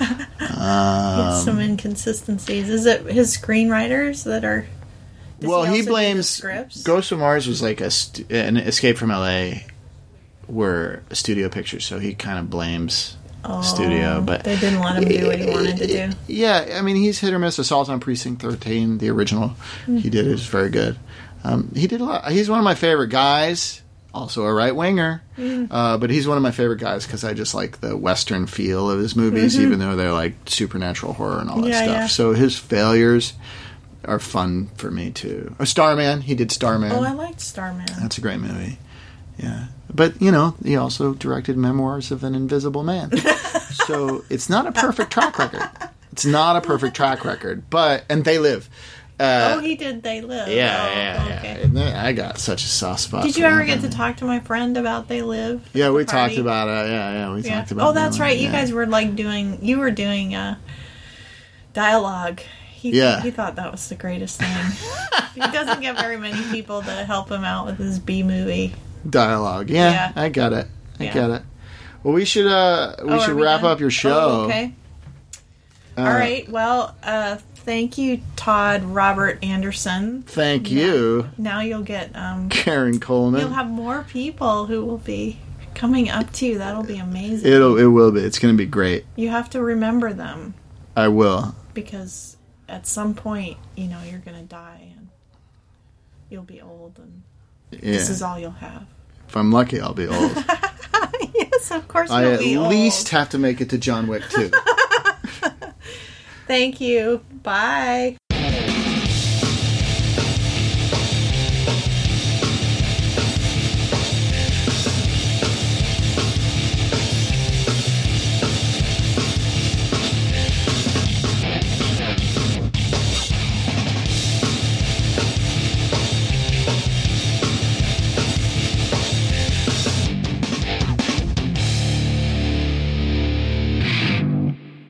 It's some inconsistencies. Is it his screenwriters that are? does Well, also he do the blames scripts. Ghosts of Mars was like a st- an Escape from L A were a studio picture, so he kind of blames Oh, the studio. But they didn't let him do what he wanted to do. Yeah, I mean, he's hit or miss. Assault on Precinct thirteen, the original, Mm. he did is very good. Um, he did a lot. He's one of my favorite guys. Also a right winger, Mm. uh, but he's one of my favorite guys because I just like the Western feel of his movies, even though they're like supernatural horror and all that Mm-hmm. Yeah, stuff. yeah. So his failures are fun for me too. Oh, Starman, he did Starman. Oh, I liked Starman. That's a great movie. Yeah, but you know, he also directed Memoirs of an Invisible Man. So it's not a perfect track record. It's not a perfect track record, but and They Live. Uh, oh, he did They Live. yeah, oh, yeah, okay. yeah. And then I got such a soft spot. Did for you ever that get to movie. talk to my friend about They Live? Yeah, at we the talked party? about it. Yeah, yeah, we Yeah. talked about. Oh, that's that right. one, You yeah. guys were like doing. You were doing a dialogue. He, Yeah. he thought that was the greatest thing. He doesn't get very many people to help him out with his B movie. dialogue. Yeah, Yeah. I got it. I Yeah. get it. Well, we should uh we Oh, should are we wrap done? up your show. Oh, okay. Uh, All right. Well, uh, thank you, Todd Robert Anderson. Thank you, Now you'll get. Um, Karen Coleman. you'll have more people who will be coming up to you. That'll be amazing. It'll it will be. It's going to be great. You have to remember them I will. because at some point, you know, you're going to die and you'll be old, and Yeah. this is all you'll have. If I'm lucky, I'll be old. Yes, of course. I you'll at be least old. have to make it to John Wick two. Thank you. Bye.